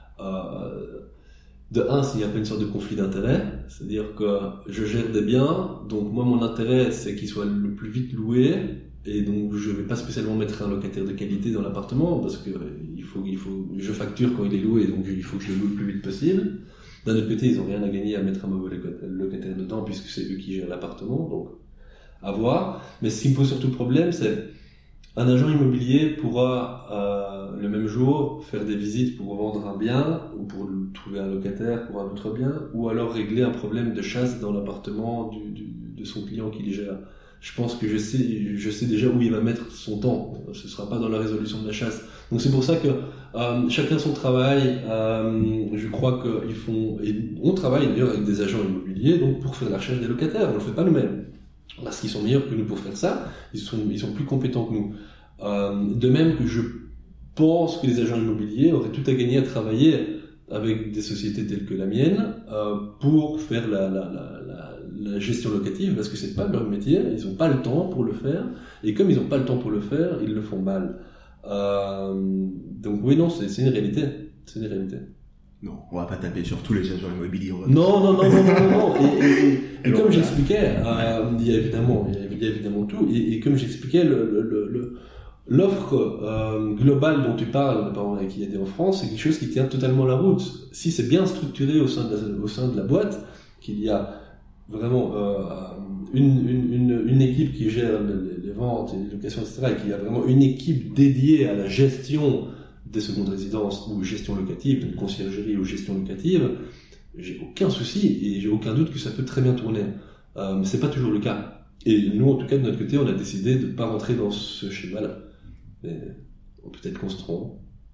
euh, de un, s'il n'y a pas une sorte de conflit d'intérêt, c'est-à-dire que je gère des biens, donc moi, mon intérêt, c'est qu'ils soient le plus vite loués, et donc je ne vais pas spécialement mettre un locataire de qualité dans l'appartement, parce que il faut, il faut, je facture quand il est loué, donc il faut que je le loue le plus vite possible. D'un autre côté, ils n'ont rien à gagner à mettre un mauvais locataire dedans, puisque c'est eux qui gèrent l'appartement, donc à voir. Mais ce qui me pose surtout problème, c'est un agent immobilier pourra euh, le même jour faire des visites pour vendre un bien ou pour trouver un locataire pour un autre bien, ou alors régler un problème de chasse dans l'appartement du, du, de son client qui les gère. Je pense que je sais, je sais déjà où il va mettre son temps. Ce sera pas dans la résolution de la chasse. Donc c'est pour ça que euh, chacun son travail. Euh, je crois qu'ils font, et on travaille d'ailleurs avec des agents immobiliers donc pour faire la recherche des locataires. On le fait pas nous-mêmes. Parce qu'ils sont meilleurs que nous pour faire ça, ils sont, ils sont plus compétents que nous. Euh, de même que je pense que les agents immobiliers auraient tout à gagner à travailler avec des sociétés telles que la mienne euh, pour faire la, la, la, la, la gestion locative, parce que c'est pas leur métier, ils n'ont pas le temps pour le faire, et comme ils n'ont pas le temps pour le faire, ils le font mal. Euh, donc oui, non, c'est, c'est une réalité. C'est une réalité. Non, on va pas taper sur tous les agents immobiliers. Non, non, non, non, non, non, non. Et, et, et, et comme j'expliquais, euh, il y a évidemment, il y a, il y a évidemment tout. Et, et comme j'expliquais, le, le, le, l'offre euh, globale dont tu parles, par exemple, qu'il y a en France, c'est quelque chose qui tient totalement la route. Si c'est bien structuré au sein de la, au sein de la boîte, qu'il y a vraiment euh, une, une, une, une équipe qui gère les, les ventes et les locations, et cetera, et qu'il y a vraiment une équipe dédiée à la gestion des secondes résidences ou gestion locative, de conciergerie ou gestion locative, j'ai aucun souci et j'ai aucun doute que ça peut très bien tourner. Euh, mais c'est pas toujours le cas. Et nous, en tout cas, de notre côté, on a décidé de ne pas rentrer dans ce schéma-là. Mais peut-être qu'on se trompe,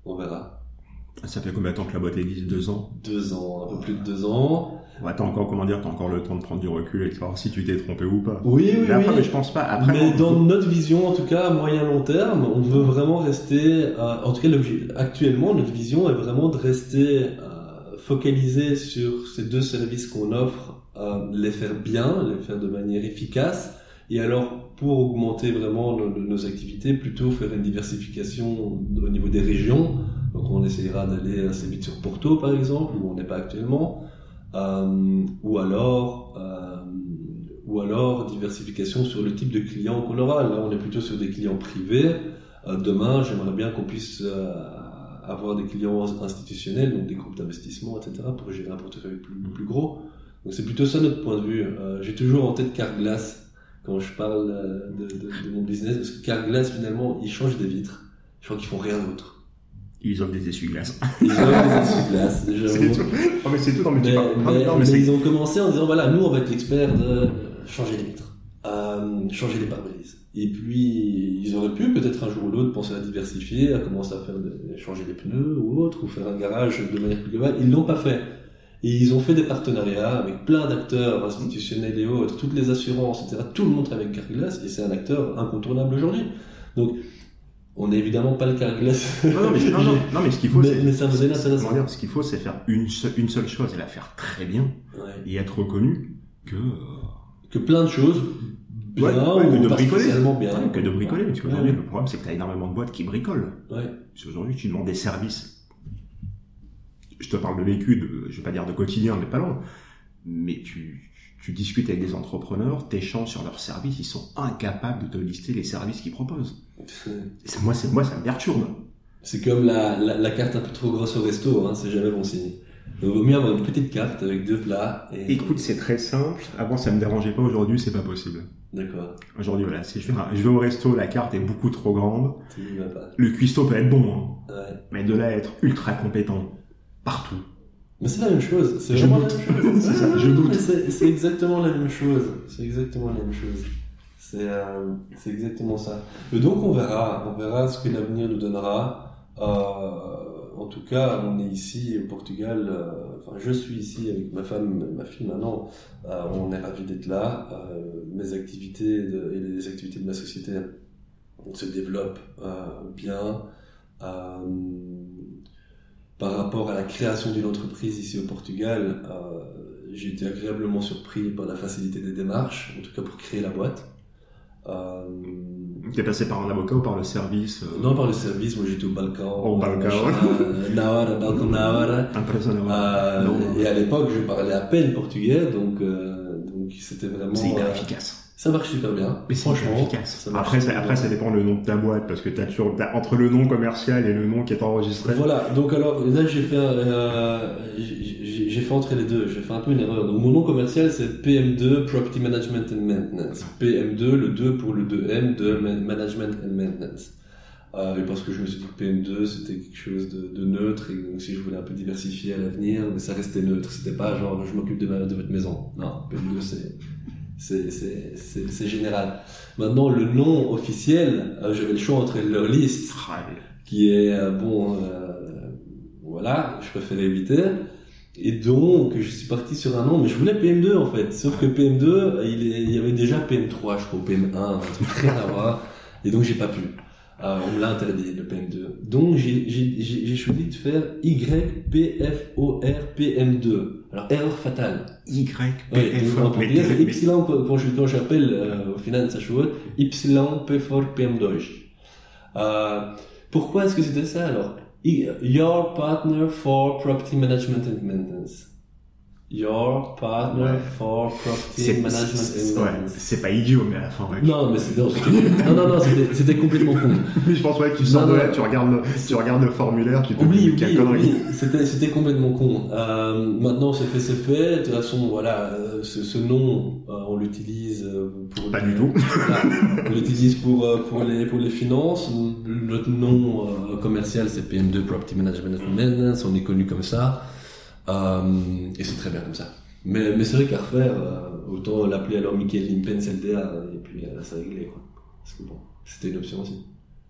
On verra. Ça fait combien de temps que la boîte existe? Deux ans? Deux ans, un peu plus de deux ans. Ouais, t'as encore, comment dire, t'as encore le temps de prendre du recul et de savoir si tu t'es trompé ou pas. Oui, oui, mais après, oui. Mais je pense pas. Après, mais on... dans notre vision, en tout cas, à moyen long terme, on veut vraiment rester, euh, en tout cas, actuellement, notre vision est vraiment de rester euh, focalisé sur ces deux services qu'on offre, euh, les faire bien, les faire de manière efficace, et alors, pour augmenter vraiment nos, nos activités, plutôt faire une diversification au niveau des régions. Donc, on essayera d'aller assez vite sur Porto, par exemple, où on n'est pas actuellement. Euh, ou alors euh, ou alors diversification sur le type de client qu'on aura. Là, on est plutôt sur des clients privés. Euh, demain, j'aimerais bien qu'on puisse euh, avoir des clients institutionnels, donc des groupes d'investissement, et cetera, pour gérer un portefeuille plus, plus gros. Donc, c'est plutôt ça notre point de vue. Euh, j'ai toujours en tête Carglass quand je parle de, de, de mon business, parce que Carglass, finalement, ils changent des vitres. Je crois qu'ils font rien d'autre. Ils offrent des essuie-glaces. Ils offrent des essuie-glaces, j'avoue. C'est tout. Non, mais c'est tout. Non, mais, mais, tu parles... mais, non, mais, mais mais ils ont commencé en disant, voilà, nous, on va être l'expert de changer les vitres, euh, changer les pare-brises. Et puis, ils auraient pu, peut-être un jour ou l'autre, penser à diversifier, à commencer à faire de, changer les pneus ou autre, ou faire un garage de manière plus globale. Ils l'ont pas fait. Et ils ont fait des partenariats avec plein d'acteurs institutionnels et autres, toutes les assurances, et cetera. Tout le monde travaille avec Carglass, et c'est un acteur incontournable aujourd'hui. Donc, on n'est évidemment pas le Carglass. Non, non, mais, non, non, non, mais ce qu'il faut, mais, c'est, mais ça vous est intéressant. Comment dire, ce qu'il faut, c'est faire une seule, une seule chose et la faire très bien, ouais. Et être reconnu que euh... que plein de choses bien ouais, ouais, ou que de bricoler, bien. Ouais, que de bricoler. Parce qu'aujourd'hui, ouais. le problème, c'est que tu as énormément de boîtes qui bricolent. Ouais. Parce qu'aujourd'hui, tu demandes des services. Je te parle de vécu, de, je vais pas dire de quotidien, mais pas loin. Mais tu, tu discutes avec des entrepreneurs, t'échanges sur leurs services, ils sont incapables de te lister les services qu'ils proposent. C'est, moi, c'est, moi, ça me perturbe. C'est comme la, la, la carte un peu trop grosse au resto, hein, c'est jamais bon signe. Donc, il vaut mieux avoir une petite carte avec deux plats. Et... Écoute, c'est très simple. Avant, ça me dérangeait pas. Aujourd'hui, c'est pas possible. D'accord. Aujourd'hui, voilà, si je vais, je vais au resto, la carte est beaucoup trop grande. Tu n'y vas pas. Le cuistot peut être bon, hein. Ouais. Mais de là à être ultra compétent partout. Mais c'est la même chose. C'est je vraiment doute. la même chose. c'est ça, je doute. C'est, c'est exactement la même chose. C'est exactement la même chose. C'est, euh, c'est exactement ça. Et donc on verra, on verra ce que l'avenir nous donnera. Euh, en tout cas, on est ici au Portugal. Euh, enfin, je suis ici avec ma femme, ma fille maintenant. Euh, on est ravis d'être là. Euh, mes activités de, et les activités de ma société se développent euh, bien. Euh, par rapport à la création d'une entreprise ici au Portugal, euh, j'ai été agréablement surpris par la facilité des démarches, en tout cas pour créer la boîte. Euh... T'es passé par un avocat ou par le service euh... Non, par le service. Moi, j'étais au Balkan. Au Balkan. Naora, Balkan Naora. Impressionnant. Euh, et à l'époque, je parlais à peine portugais, donc euh, donc c'était vraiment. C'est hyper euh, efficace. Ça marche super bien. Mais c'est hyper efficace. Ça après, ça, après, ça dépend le nom de ta boîte, parce que t'as toujours t'as, entre le nom commercial et le nom qui est enregistré. Voilà. Donc alors là, j'ai fait euh, j'ai, j'ai fait entrer les deux. J'ai fait un peu une erreur. Donc mon nom commercial, c'est P M deux Property Management and Maintenance. P M deux, le deux pour le deux M de Management and Maintenance. Euh, parce que je me suis dit que P M deux c'était quelque chose de, de neutre, et donc si je voulais un peu diversifier à l'avenir, mais ça restait neutre. C'était pas genre je m'occupe de, ma, de votre maison. Non, P M deux c'est C'est, c'est, c'est, c'est général. Maintenant, le nom officiel, euh, j'avais le choix entre leur liste, qui est, euh, bon, euh, voilà, je préférais éviter. Et donc, je suis parti sur un nom, mais je voulais P M deux, en fait. Sauf que P M deux, il, est, il y avait déjà P M trois, je crois, ou P M un, un truc rien à voir. Et donc, j'ai pas pu. Euh, on me l'a interdit, le P M deux. Donc, j'ai, j'ai, j'ai, j'ai choisi de faire Y P F O R P M deux. Alors, erreur fatale. Y P F O R P M deux. C'est Y, quand je, quand j'appelle, euh, au final, ça choue, Y P F O R P M deux. Euh, pourquoi est-ce que c'était ça, alors? Your partner for property management and maintenance. Your partner ouais. for property c'est, management c'est, and ouais, maintenance. C'est pas idiot, mais à la fin, ouais. Non, mais c'était, non, c'était, non, non, non, c'était, c'était complètement con. Mais je pense ouais, que tu sors de là, tu regardes le, tu regardes le formulaire, tu te oublie, dis oublie, oublie. C'était, c'était complètement con. Euh, maintenant, c'est fait, c'est fait. De toute façon, voilà, euh, ce, ce nom, euh, on l'utilise pour. Pas du tout. Voilà, on l'utilise pour, pour les, pour les finances. Notre nom euh, commercial, c'est P M deux Property Management and Maintenance. On est connu comme ça. Euh, et c'est très bien comme ça. Mais, mais c'est vrai qu'à refaire, euh, autant l'appeler alors Michael Limpens L D A, et puis euh, ça réglé, quoi. Parce que bon, c'était une option aussi.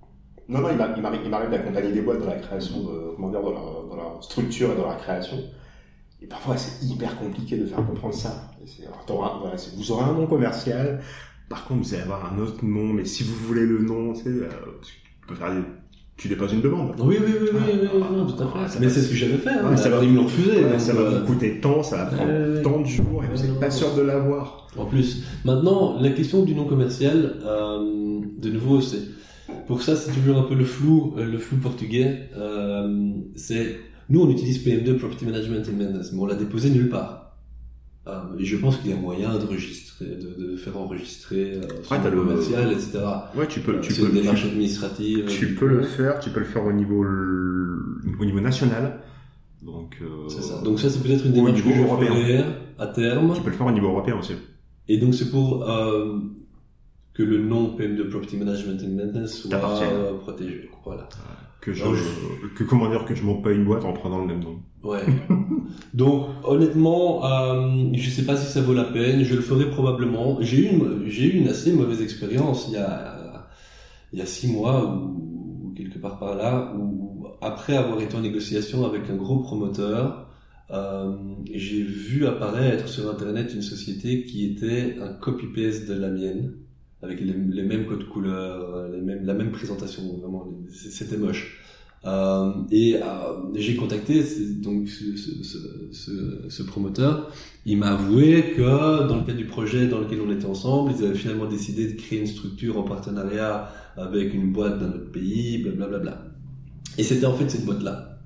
Non, non, il m'a- il m'arrive il m'arrive d'accompagner des boîtes dans la création, de, comment dire, dans la, dans la structure et dans la création. Et parfois, c'est hyper compliqué de faire comprendre ça. Et c'est- alors, t'auras- voilà, c'est- vous aurez un nom commercial, par contre, vous allez avoir un autre nom, mais si vous voulez le nom, tu sais, euh, parce que tu peux faire des, tu déposes une demande. Oui, oui, oui, oui, Ah, oui, oui, ah, non, tout à fait. ah, ça Mais va- c'est ce que j'avais fait. Hein. Ouais, ça va- ils me l'ont refusé. Ouais, donc, ça va euh, vous coûter tant, ça va prendre euh, tant de jours, et vous euh, n'êtes pas sûr de l'avoir. En plus, maintenant, la question du nom commercial, euh, de nouveau, c'est pour ça, c'est toujours un peu le flou, euh, le flou portugais. Euh, c'est nous, on utilise P M deux Property Management and Maintenance, mais on l'a déposé nulle part. Euh, et je pense qu'il y a moyen de registrer, de, de faire enregistrer euh, son Ouais, t'as nom le- commercial, et cetera. Ouais, tu peux, Euh, tu c'est peux, une démarche tu, administrative. tu peux le faire, tu peux le faire au niveau, au niveau national. Donc, euh, C'est ça. Donc ça, c'est peut-être une Au démarche que niveau je européen. ferai à terme. tu peux le faire au niveau européen aussi. Et donc c'est pour euh, que le nom P M deux Property Management and Maintenance soit T'appartienne. euh, protégé. Voilà. Que je, Non, je- que comment dire, que je monte pas une boîte en prenant le même nom. Ouais. Donc honnêtement, euh, je sais pas si ça vaut la peine. Je le ferai probablement. J'ai eu une, j'ai eu une assez mauvaise expérience il y a il y a six mois ou, ou quelque part par là, où après avoir été en négociation avec un gros promoteur, euh, j'ai vu apparaître sur internet une société qui était un copy-paste de la mienne, avec les, les mêmes codes couleurs, les mêmes, la même présentation, vraiment, c'était moche. Euh, et euh, j'ai contacté donc ce, ce, ce, ce, ce promoteur. Il m'a avoué que dans le cadre du projet dans lequel on était ensemble, ils avaient finalement décidé de créer une structure en partenariat avec une boîte d'un autre pays, blablabla. Bla bla. Et c'était en fait cette boîte-là.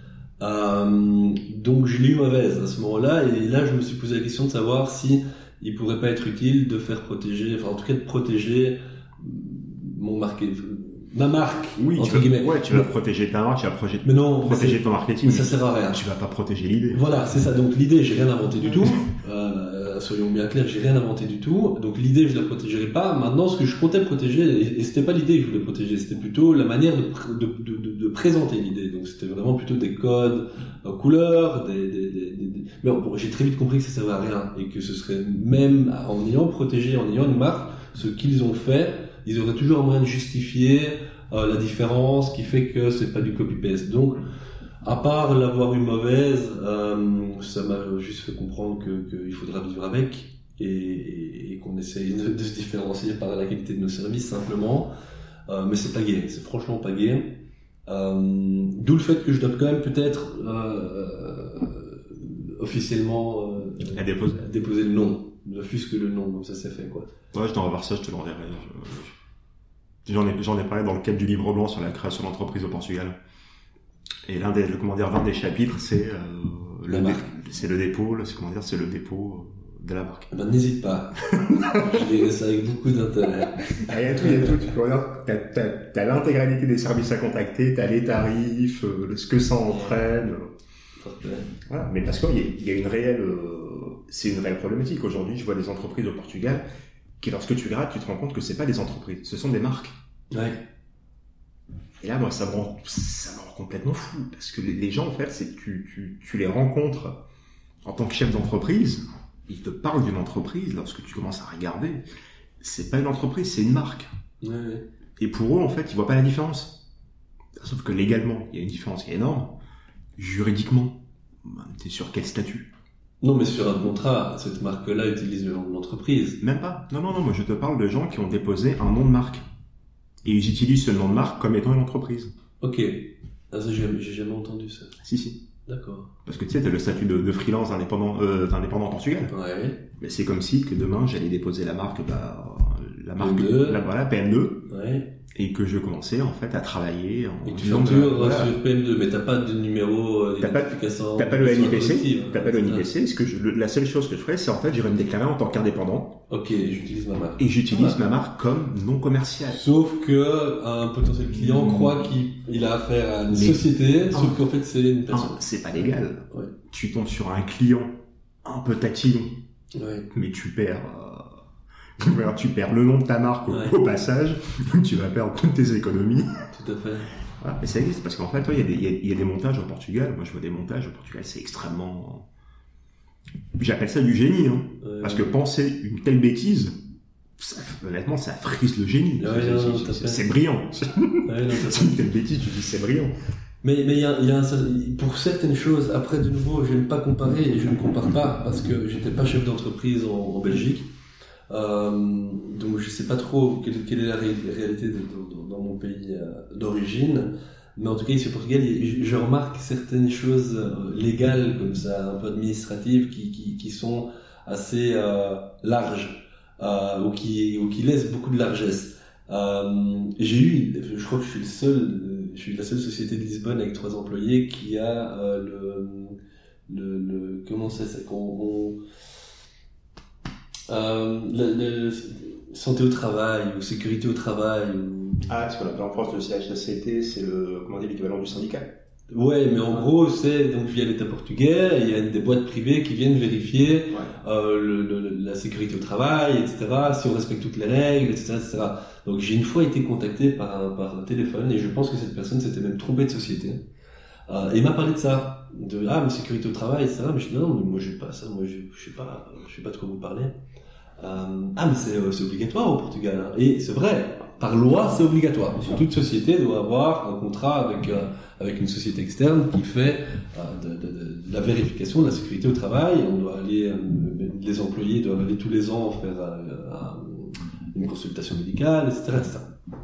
Euh, donc je l'ai eu mauvaise à ce moment-là, et là je me suis posé la question de savoir si il pourrait pas être utile de faire protéger, enfin en tout cas de protéger mon marque, ma marque, Oui, entre tu vas, guillemets. ouais, tu vas protéger ta marque, tu vas protéger, Mais non, protéger mais ton marketing. ça sert à rien. Tu vas pas protéger l'idée. Voilà, c'est ça. Donc l'idée, j'ai rien inventé du tout. Euh, soyons bien clairs, j'ai rien inventé du tout. Donc l'idée, je la protégerai pas. Maintenant, ce que je comptais protéger, et, et c'était pas l'idée que je voulais protéger, c'était plutôt la manière de, pr- de, de, de, de présenter l'idée. Donc c'était vraiment plutôt des codes en couleur, des, des, des, des, des... Mais bon, j'ai très vite compris que ça servait à rien et que ce serait même en ayant protégé, en ayant une marque, ce qu'ils ont fait, ils auraient toujours un moyen de justifier euh, la différence qui fait que c'est pas du copy-paste. Donc à part l'avoir eu mauvaise, euh, ça m'a juste fait comprendre que qu'il faudra vivre avec et, et, et qu'on essaye de, de se différencier par la qualité de nos services simplement. Euh, mais c'est pas gai, c'est franchement pas gai. Euh, d'où le fait que je dois quand même peut-être euh, officiellement euh, La dépose. déposer le nom, ne fût-ce que le nom, comme ça c'est fait quoi. Ouais, je dois revoir ça, je te l'enverrai. Je- J'en ai, j'en ai parlé dans le cadre du livre blanc sur la création d'entreprise au Portugal. Et l'un des, le, comment dire, l'un des chapitres, c'est, euh, La le, marque. dé- c'est le dépôt, le- c'est, comment dire, c'est le dépôt de la marque. Eh ben, n'hésite pas, je lirai ça avec beaucoup d'intérêt. Ah, il y a tout, il y a tout, tu peux dire, t'as, t'as, t'as l'intégralité des services à contacter, t'as les tarifs, euh, ce que ça entraîne. euh, Voilà. Mais parce qu'il y a, il y a une réelle, euh, c'est une réelle problématique. Aujourd'hui, je vois des entreprises au Portugal qui, lorsque tu grattes, tu te rends compte que c'est pas des entreprises, ce sont des marques. Ouais. Et là, moi, ça me rend, ça me rend complètement fou. Parce que les, les gens, en fait, c'est que tu, tu, tu les rencontres en tant que chef d'entreprise, ils te parlent d'une entreprise, lorsque tu commences à regarder, c'est pas une entreprise, c'est une marque. Ouais, ouais. Et pour eux, en fait, ils voient pas la différence. Sauf que légalement, il y a une différence qui est énorme. Juridiquement, ben, t'es sur quel statut? Non, mais sur un contrat, cette marque-là utilise le nom de l'entreprise. Même pas. Non, non, non, moi je te parle de gens qui ont déposé un nom de marque. Et ils utilisent ce nom de marque comme étant une entreprise. Ok. Ah, ça, j'ai j'ai jamais entendu ça. Si, si. D'accord. Parce que tu sais, t'as le statut de, de freelance indépendant, euh, indépendant au Portugal. Ouais. Mais c'est comme si que demain j'allais déposer la marque, bah, la marque, P M deux. la, voilà, P M deux, Ouais. et que je commençais en fait à travailler en Et tu disant, factures bah, voilà, sur P M deux, mais t'as pas de numéro euh, T'as pas- d'identification. t'as pas le N I P C, collective. t'as pas le N I P C. Ce que je, le- la seule chose que je ferais, c'est en fait j'irais me déclarer en tant qu'indépendant Ok, j'utilise ma marque. et j'utilise Ah. ma marque comme non commercial. Sauf que un potentiel client Mmh. croit qu'il il a affaire à une Mais- société, sauf Ah. qu'en fait c'est une Un, personne. c'est pas légal. Ouais. Tu tombes sur un client un peu tatillon, Ouais. mais tu perds, euh, alors, tu perds le nom de ta marque au, Ouais. au passage, tu vas perdre toutes tes économies. Tout à fait. Voilà, mais ça existe parce qu'en fait, ouais, il y, a des- il y a- il y a des montages au Portugal. Moi, je vois des montages au Portugal, c'est extrêmement. J'appelle ça du génie, hein, Ouais. parce que penser une telle bêtise, ça, honnêtement, ça frise le génie. Ouais, c'est, non, c'est, c'est, c'est brillant. Ouais, non, c'est une telle bêtise, tu dis c'est brillant. Mais mais il y a, y a un seul, pour certaines choses, après de nouveau, je n'aime pas comparer et je ne compare pas parce que j'étais pas chef d'entreprise en, en Belgique, euh, donc je sais pas trop quelle, quelle est la ré, réalité de, de, dans mon pays euh, d'origine. Mais en tout cas ici au Portugal, je, je remarque certaines choses légales comme ça, un peu administratives, qui qui, qui sont assez euh, larges euh, ou qui ou qui laissent beaucoup de largesse. Euh, j'ai eu, je crois que je suis le seul. Je suis la seule société de Lisbonne avec trois employés qui a euh, le, le, le comment c'est ça qu'on on, euh, le, le, santé au travail ou sécurité au travail. Ou... Ah, ce qu'on appelle en France le C H S C T, c'est le comment dire l'équivalent du syndicat. Ouais, mais en gros, c'est donc via l'État portugais, il y a des boîtes privées qui viennent vérifier ouais. euh, le, le, la sécurité au travail, et cetera. Si on respecte toutes les règles, et cetera, et cetera. Donc j'ai une fois été contacté par un, par un téléphone et je pense que cette personne s'était même trompée de société. Euh, et il m'a parlé de ça, de ah mais sécurité au travail, et cetera. Mais je dis non, mais moi j'ai pas ça, moi je, je sais pas, je sais pas de quoi vous parlez. Euh, ah mais c'est, c'est obligatoire au Portugal, hein. Et c'est vrai. Par loi, c'est obligatoire. Toute société doit avoir un contrat avec euh, avec une société externe qui fait euh, de, de, de, de la vérification de la sécurité au travail. On doit aller, euh, les employés doivent aller tous les ans faire euh, une consultation médicale, et cetera, et cetera.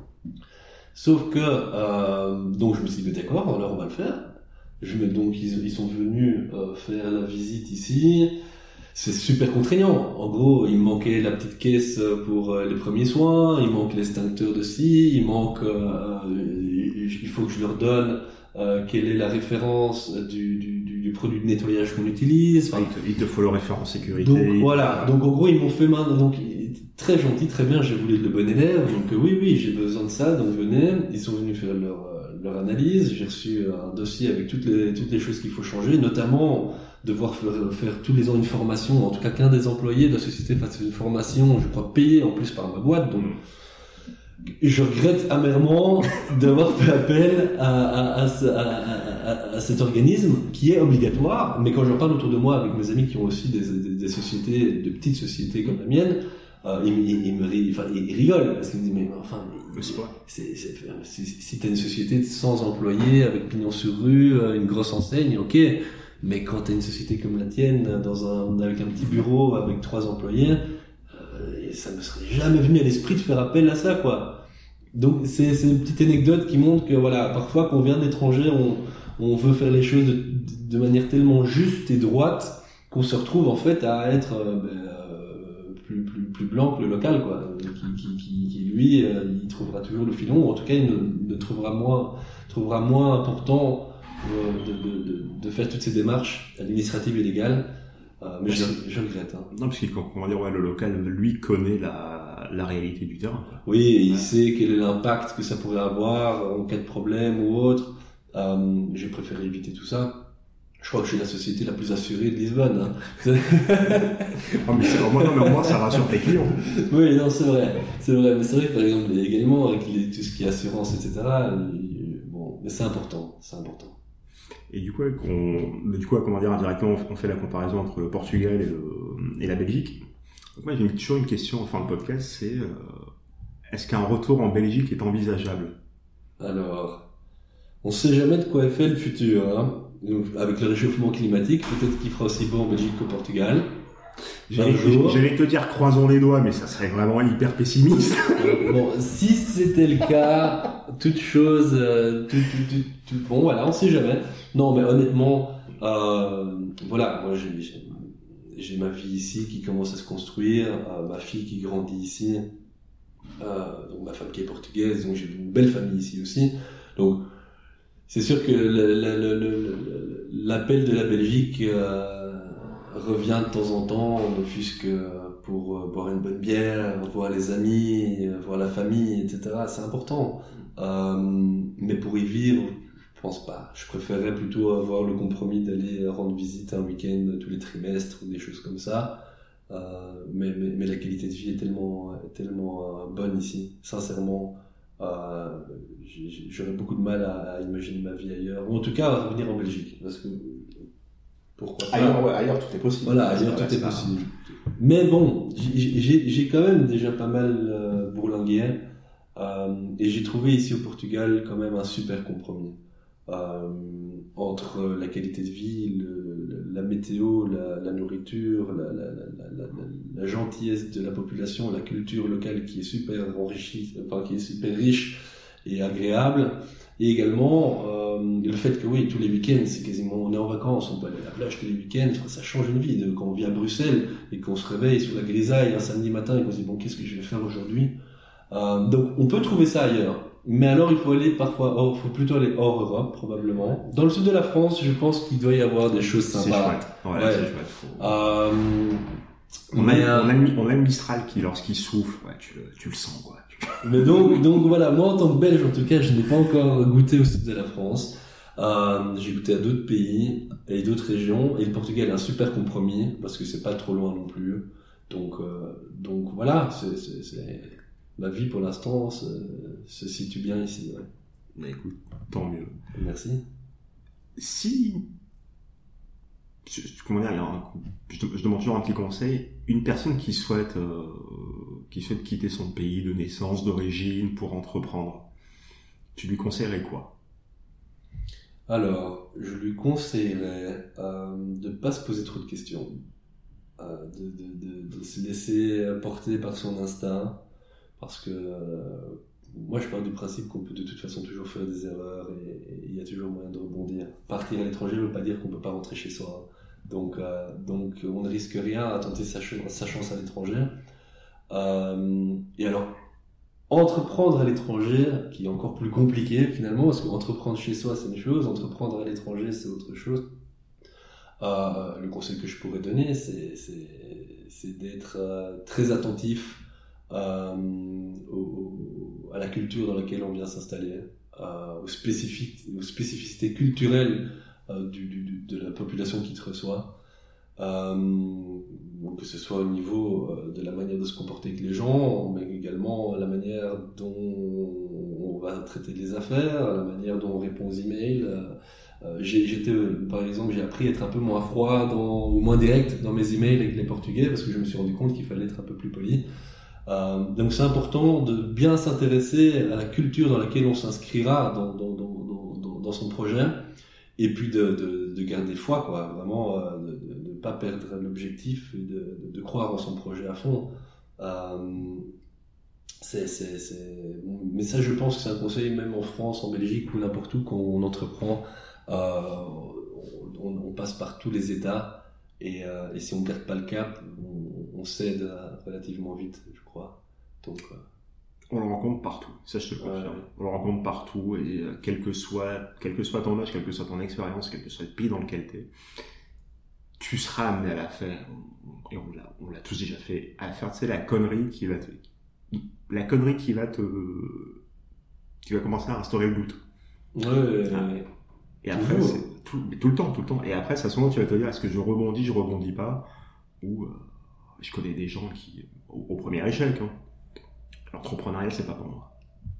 Sauf que euh, donc je me suis dit d'accord, alors on va le faire. Je me, donc ils, ils sont venus euh, faire la visite ici. C'est super contraignant. En gros, il me manquait la petite caisse pour les premiers soins, il manque l'extincteur de scie, il manque, euh, il faut que je leur donne euh, quelle est la référence du, du, du produit de nettoyage qu'on utilise. Enfin, il, te, il te faut le référent sécurité. Donc voilà. Donc en gros, ils m'ont fait main. Donc très gentil, très bien. J'ai voulu être le bon élève. Donc oui, oui, j'ai besoin de ça. Donc venez. Ils sont venus faire leur leur analyse. J'ai reçu un dossier avec toutes les toutes les choses qu'il faut changer, notamment devoir faire, faire tous les ans une formation, en tout cas qu'un des employés de la société fasse une formation, je crois payée en plus par ma boîte, donc je regrette amèrement d'avoir fait appel à, à, à, à, à, à cet organisme qui est obligatoire, mais quand j'en parle autour de moi avec mes amis qui ont aussi des, des, des sociétés, de petites sociétés comme la mienne, euh, ils, ils, ils, me, enfin, ils rigolent parce qu'ils me disent mais enfin mais, c'est, c'est, c'est, c'est, si t'as une société de cent employés avec pignon sur rue, une grosse enseigne, ok. Mais quand t'as une société comme la tienne, dans un, avec un petit bureau, avec trois employés, euh, ça me serait jamais venu à l'esprit de faire appel à ça, quoi. Donc, c'est, c'est une petite anecdote qui montre que, voilà, parfois, quand on vient d'étranger, on, on veut faire les choses de, de manière tellement juste et droite qu'on se retrouve, en fait, à être, euh, ben, euh, plus, plus, plus blanc que le local, quoi. Qui, qui, qui, qui lui, euh, il trouvera toujours le filon, ou en tout cas, il ne, ne trouvera moins, trouvera moins important De, de, de, de faire toutes ces démarches administratives et légales, euh, mais je, je regrette. Hein. Non, parce que quand on va dire ouais, le local, lui connaît la, la réalité du terrain. Quoi. Oui, et il ouais. sait quel est l'impact que ça pourrait avoir en cas de problème ou autre. Euh, j'ai préféré éviter tout ça. Je crois que je suis la société la plus assurée de Lisbonne. Hein. oh, mais c'est, moi, non, mais au moins ça rassure tes clients. Oui, non, c'est vrai, c'est vrai. Mais c'est vrai que par exemple également avec les, tout ce qui est assurance, et cetera. Bon, mais c'est important, c'est important. Et du coup, on, du coup, comment dire, indirectement, on fait la comparaison entre le Portugal et, le, et la Belgique. Donc moi, j'ai toujours une question en fin de podcast, c'est euh, est-ce qu'un retour en Belgique est envisageable ? Alors, on ne sait jamais de quoi est fait le futur. Hein. Donc, avec le réchauffement climatique, peut-être qu'il fera aussi beau en Belgique qu'au Portugal. J'allais, j'allais te dire croisons les doigts, mais ça serait vraiment hyper pessimiste. Bon, si c'était le cas, toute chose, euh, tout, tout, tout, tout, bon, voilà, on sait jamais. Non, mais honnêtement, euh, voilà, moi j'ai, j'ai, j'ai ma vie ici qui commence à se construire, euh, ma fille qui grandit ici, euh, donc ma femme qui est portugaise, donc j'ai une belle famille ici aussi. Donc, c'est sûr que le, le, le, le, l'appel de la Belgique euh, revient de temps en temps, ne fût-ce que pour boire une bonne bière, voir les amis, voir la famille, et cetera. C'est important. Euh, mais pour y vivre, je pense pas. Je préférerais plutôt avoir le compromis d'aller rendre visite un week-end tous les trimestres ou des choses comme ça. Euh, mais, mais, mais la qualité de vie est tellement, tellement bonne ici. Sincèrement, euh, j'aurais beaucoup de mal à, à imaginer ma vie ailleurs. Ou en tout cas, à revenir en Belgique. Parce que pourquoi pas. Ailleurs, ouais, ailleurs, tout est possible. Voilà, ailleurs, tout est possible. Mais bon, j'ai, j'ai, j'ai quand même déjà pas mal euh, bourlingué. Euh, et j'ai trouvé ici au Portugal quand même un super compromis. Euh, entre la qualité de vie, le, la météo, la, la nourriture, la, la, la, la, la gentillesse de la population, la culture locale qui est super enrichie, enfin qui est super riche et agréable, et également euh, le fait que oui, tous les week-ends, c'est quasiment, on est en vacances, on peut aller à la plage tous les week-ends, enfin, ça change une vie. De, quand on vit à Bruxelles et qu'on se réveille sous la grisaille un samedi matin et qu'on se dit bon, qu'est-ce que je vais faire aujourd'hui, euh, donc on peut trouver ça ailleurs. Mais alors, il faut aller parfois, il faut plutôt aller hors Europe, probablement. Dans le sud de la France, je pense qu'il doit y avoir des choses sympas. C'est chouette. Ouais, ouais. c'est chouette. Faut... Euh, on, mais, a, euh... on, a, on a le Mistral qui, lorsqu'il souffle, ouais, tu, tu le sens, quoi. Mais donc, donc voilà, moi en tant que Belge, en tout cas, je n'ai pas encore goûté au sud de la France. Euh, j'ai goûté à d'autres pays et d'autres régions. Et le Portugal est un super compromis parce que c'est pas trop loin non plus. Donc, euh, donc voilà, c'est, c'est, c'est... ma vie pour l'instant se, se situe bien ici. Ouais. Mais écoute, tant mieux. Merci. Si, comment dire, je, je demande toujours un petit conseil. Une personne qui souhaite, euh, qui souhaite quitter son pays de naissance, d'origine, pour entreprendre, tu lui conseillerais quoi? Alors, je lui conseillerais euh, de ne pas se poser trop de questions, euh, de, de, de, de se laisser porter par son instinct. Parce que euh, moi je pars du principe qu'on peut de toute façon toujours faire des erreurs et il y a toujours moyen de rebondir. Partir à l'étranger ne veut pas dire qu'on ne peut pas rentrer chez soi. Donc, euh, donc on ne risque rien à tenter sa, ch- sa chance à l'étranger. Euh, et alors, entreprendre à l'étranger, qui est encore plus compliqué finalement, parce qu'entreprendre chez soi c'est une chose, entreprendre à l'étranger c'est autre chose. Euh, le conseil que je pourrais donner c'est, c'est, c'est d'être euh, très attentif Euh, au, au, à la culture dans laquelle on vient s'installer, euh, aux, spécifiques, aux spécificités culturelles euh, du, du, de la population qui te reçoit, euh, que ce soit au niveau euh, de la manière de se comporter avec les gens, mais également la manière dont on va traiter les affaires, la manière dont on répond aux emails. Euh, j'ai, j'étais, par exemple, j'ai appris à être un peu moins froid dans, ou moins direct dans mes emails avec les Portugais parce que je me suis rendu compte qu'il fallait être un peu plus poli. Euh, donc c'est important de bien s'intéresser à la culture dans laquelle on s'inscrira dans, dans, dans, dans, dans son projet et puis de, de, de garder foi, quoi, vraiment euh, de ne pas perdre l'objectif et de, de, de croire en son projet à fond. Euh, c'est, c'est, c'est... Mais ça je pense que c'est un conseil même en France, en Belgique ou n'importe où quand on entreprend, euh, on, on passe par tous les états. Et, euh, et si on ne garde pas le cap, on, on cède relativement vite, je crois. Donc, euh... on le rencontre partout, ça je te le confirme. Ouais. On le rencontre partout, et euh, quel que soit, quel que soit ton âge, quelle que soit ton expérience, quel que soit le pays dans lequel tu es, tu seras amené à la faire. Et on l'a, on l'a tous déjà fait, à faire, tu sais, la connerie qui va te, la connerie qui va te, qui va commencer à instaurer le doute. Ouais, ouais, ah. ouais. Et après, Toujours. c'est tout, tout le temps, tout le temps. Et après, c'est à ce moment où tu vas te dire, est-ce que je rebondis, je rebondis pas? Ou, euh, je connais des gens qui, au, au premier échec, hein, l'entrepreneuriat, c'est pas pour moi.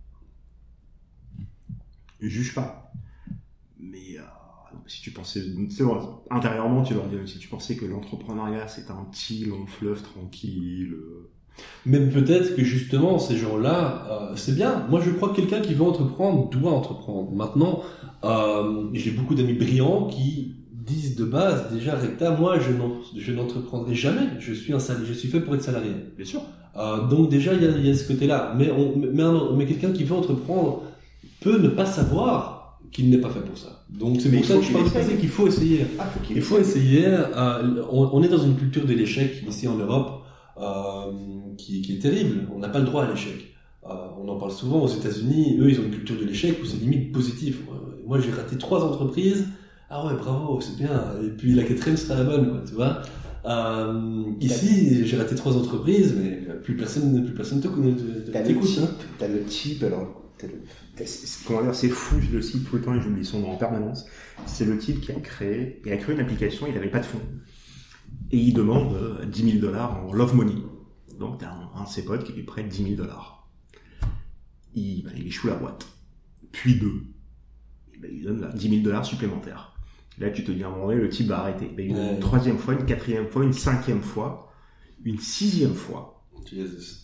Je juge pas. Mais, euh, si tu pensais, c'est vrai, intérieurement, tu leur dis, si tu pensais que l'entrepreneuriat, c'est un petit long fleuve tranquille, euh, même peut-être que justement, ces gens-là, euh, c'est bien. Moi, je crois que quelqu'un qui veut entreprendre doit entreprendre. Maintenant, euh, j'ai beaucoup d'amis brillants qui disent de base, déjà, recta, moi, je, n'en, je n'entreprendrai jamais. Je suis un salarié, je suis fait pour être salarié. Bien sûr. Euh, donc déjà, il y a, il y a ce côté-là. Mais, on, mais, un, mais quelqu'un qui veut entreprendre peut ne pas savoir qu'il n'est pas fait pour ça. Donc c'est mais pour ça que je parle de qu'il faut essayer. Ah, faut qu'il il faut essayer. Euh, on, on est dans une culture de l'échec ici en Europe. Euh, qui, qui est terrible. On n'a pas le droit à l'échec. Euh, on en parle souvent aux États-Unis. Eux, ils ont une culture de l'échec où c'est limite positif. Moi, j'ai raté trois entreprises. Ah ouais, bravo, c'est bien. Et puis la quatrième sera la bonne, quoi, tu vois. Euh, ici, j'ai raté trois entreprises, mais plus personne, plus personne te connaît. T'as le type, hein. T'as le type, alors. T'as le, t'as, comment dire, c'est fou, je le cite tout le temps et j'oublie son nom en permanence. C'est le type qui a créé, il a créé une application, il n'avait pas de fonds. Et il demande euh, dix mille dollars en love money. Donc, t'as un, un de ses potes qui lui prête dix mille dollars. Il, bah, il échoue la boîte. Puis deux. Et bah, il lui donne là, dix mille dollars supplémentaires. Là, tu te dis à un moment donné, le type va arrêter. Bah, il lui donne une troisième fois, une quatrième fois, une cinquième fois. une sixième fois. Jesus.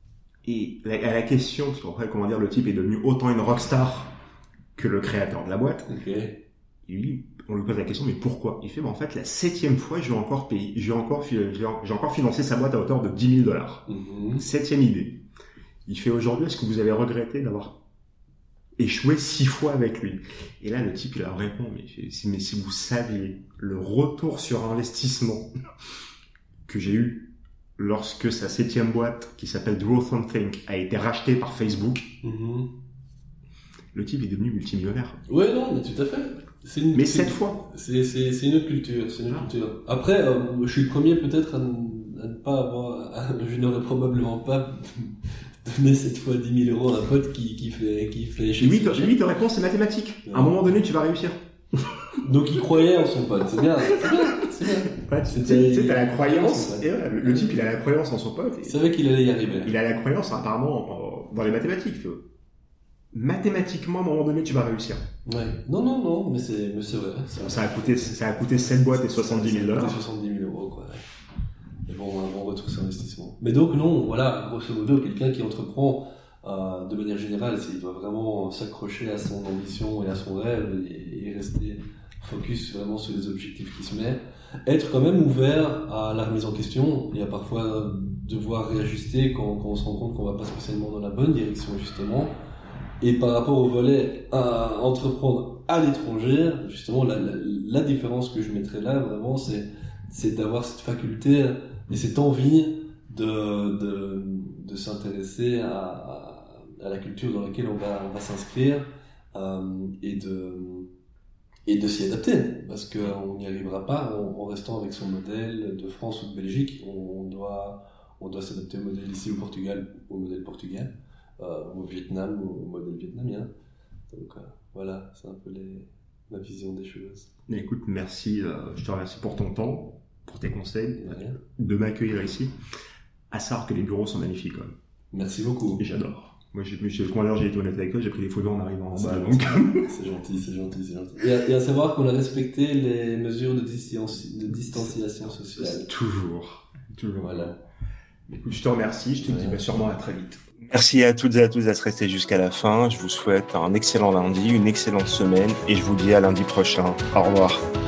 Et la, à la question, parce qu'après, comment dire, le type est devenu autant une rockstar que le créateur de la boîte. Ok. Et lui, on lui pose la question, mais pourquoi? Il fait, bah, en fait, la septième fois, j'ai encore payé, j'ai encore, j'ai, j'ai encore financé sa boîte à hauteur de dix mille dollars. Mm-hmm. Septième idée. Il fait, aujourd'hui, est-ce que vous avez regretté d'avoir échoué six fois avec lui? Et là, le type, il leur répond, mais, mais si vous saviez le retour sur investissement que j'ai eu lorsque sa septième boîte, qui s'appelle Growth and Think, a été rachetée par Facebook, Mm-hmm. le type est devenu multimillionnaire. Ouais, non, mais tout à fait. C'est une, Mais c'est, sept fois. C'est, c'est, c'est une autre culture, c'est une autre Ah. culture. Après, euh, je suis le premier peut-être à, ne- à ne pas avoir, à- je n'aurais probablement pas donné cette fois dix mille euros à un pote qui, qui fait, qui fait Chez lui, ta- lui, ta réponse, c'est mathématique. À un moment donné, tu vas réussir. Donc il croyait en son pote, c'est bien, c'est bien, c'est bien. Ouais, tu C'était- sais, tu sais, t'as la croyance. Ouais. Et voilà, le, le type, il a la croyance en son pote. Il Et savait qu'il allait y arriver. il a la croyance, apparemment, en- dans les mathématiques. Tu vois. Mathématiquement, à un moment donné, tu vas réussir. Ouais. Non, non, non, mais c'est, mais c'est vrai. C'est vrai. Ça a coûté, ça a coûté sept boîtes et soixante-dix mille Ça a dollars. coûté soixante-dix mille euros, quoi. Ouais. Mais bon, un bon retour sur investissement. Mais donc, non, voilà, grosso modo, quelqu'un qui entreprend, euh, de manière générale, c'est, il doit vraiment s'accrocher à son ambition et à son rêve et, et rester focus vraiment sur les objectifs qu'il se met. Être quand même ouvert à la remise en question et à parfois devoir réajuster quand, quand on se rend compte qu'on va pas spécialement dans la bonne direction, justement. Et par rapport au volet à entreprendre à l'étranger, justement, la, la, la différence que je mettrais là, vraiment, c'est, c'est d'avoir cette faculté et cette envie de, de, de s'intéresser à, à, à la culture dans laquelle on va, on va s'inscrire euh, et de, et de s'y adapter. Parce qu'on n'y arrivera pas en, en restant avec son modèle de France ou de Belgique. On, on doit, on doit s'adapter au modèle ici au Portugal, au modèle portugais. Euh, au Vietnam, au modèle vietnamien. Donc euh, voilà, c'est un peu les, ma vision des choses. Mais écoute, merci, euh, je te remercie pour ton temps, pour tes conseils, Ouais. de m'accueillir ici. À savoir que les bureaux sont magnifiques quand même. Merci beaucoup. Et j'adore. Moi, j'ai, j'ai, comment dire, j'ai été honnête avec toi, j'ai pris des photos en arrivant en C'est bas, gentil. donc. C'est gentil, c'est gentil, c'est gentil. Et à, et à savoir qu'on a respecté les mesures de, distanci- de distanciation sociale. Toujours. Toujours. Voilà. Écoute, je te remercie, je te Ouais. dis bah, sûrement à très vite. Merci à toutes et à tous d'être restés jusqu'à la fin. Je vous souhaite un excellent lundi, une excellente semaine et je vous dis à lundi prochain. Au revoir.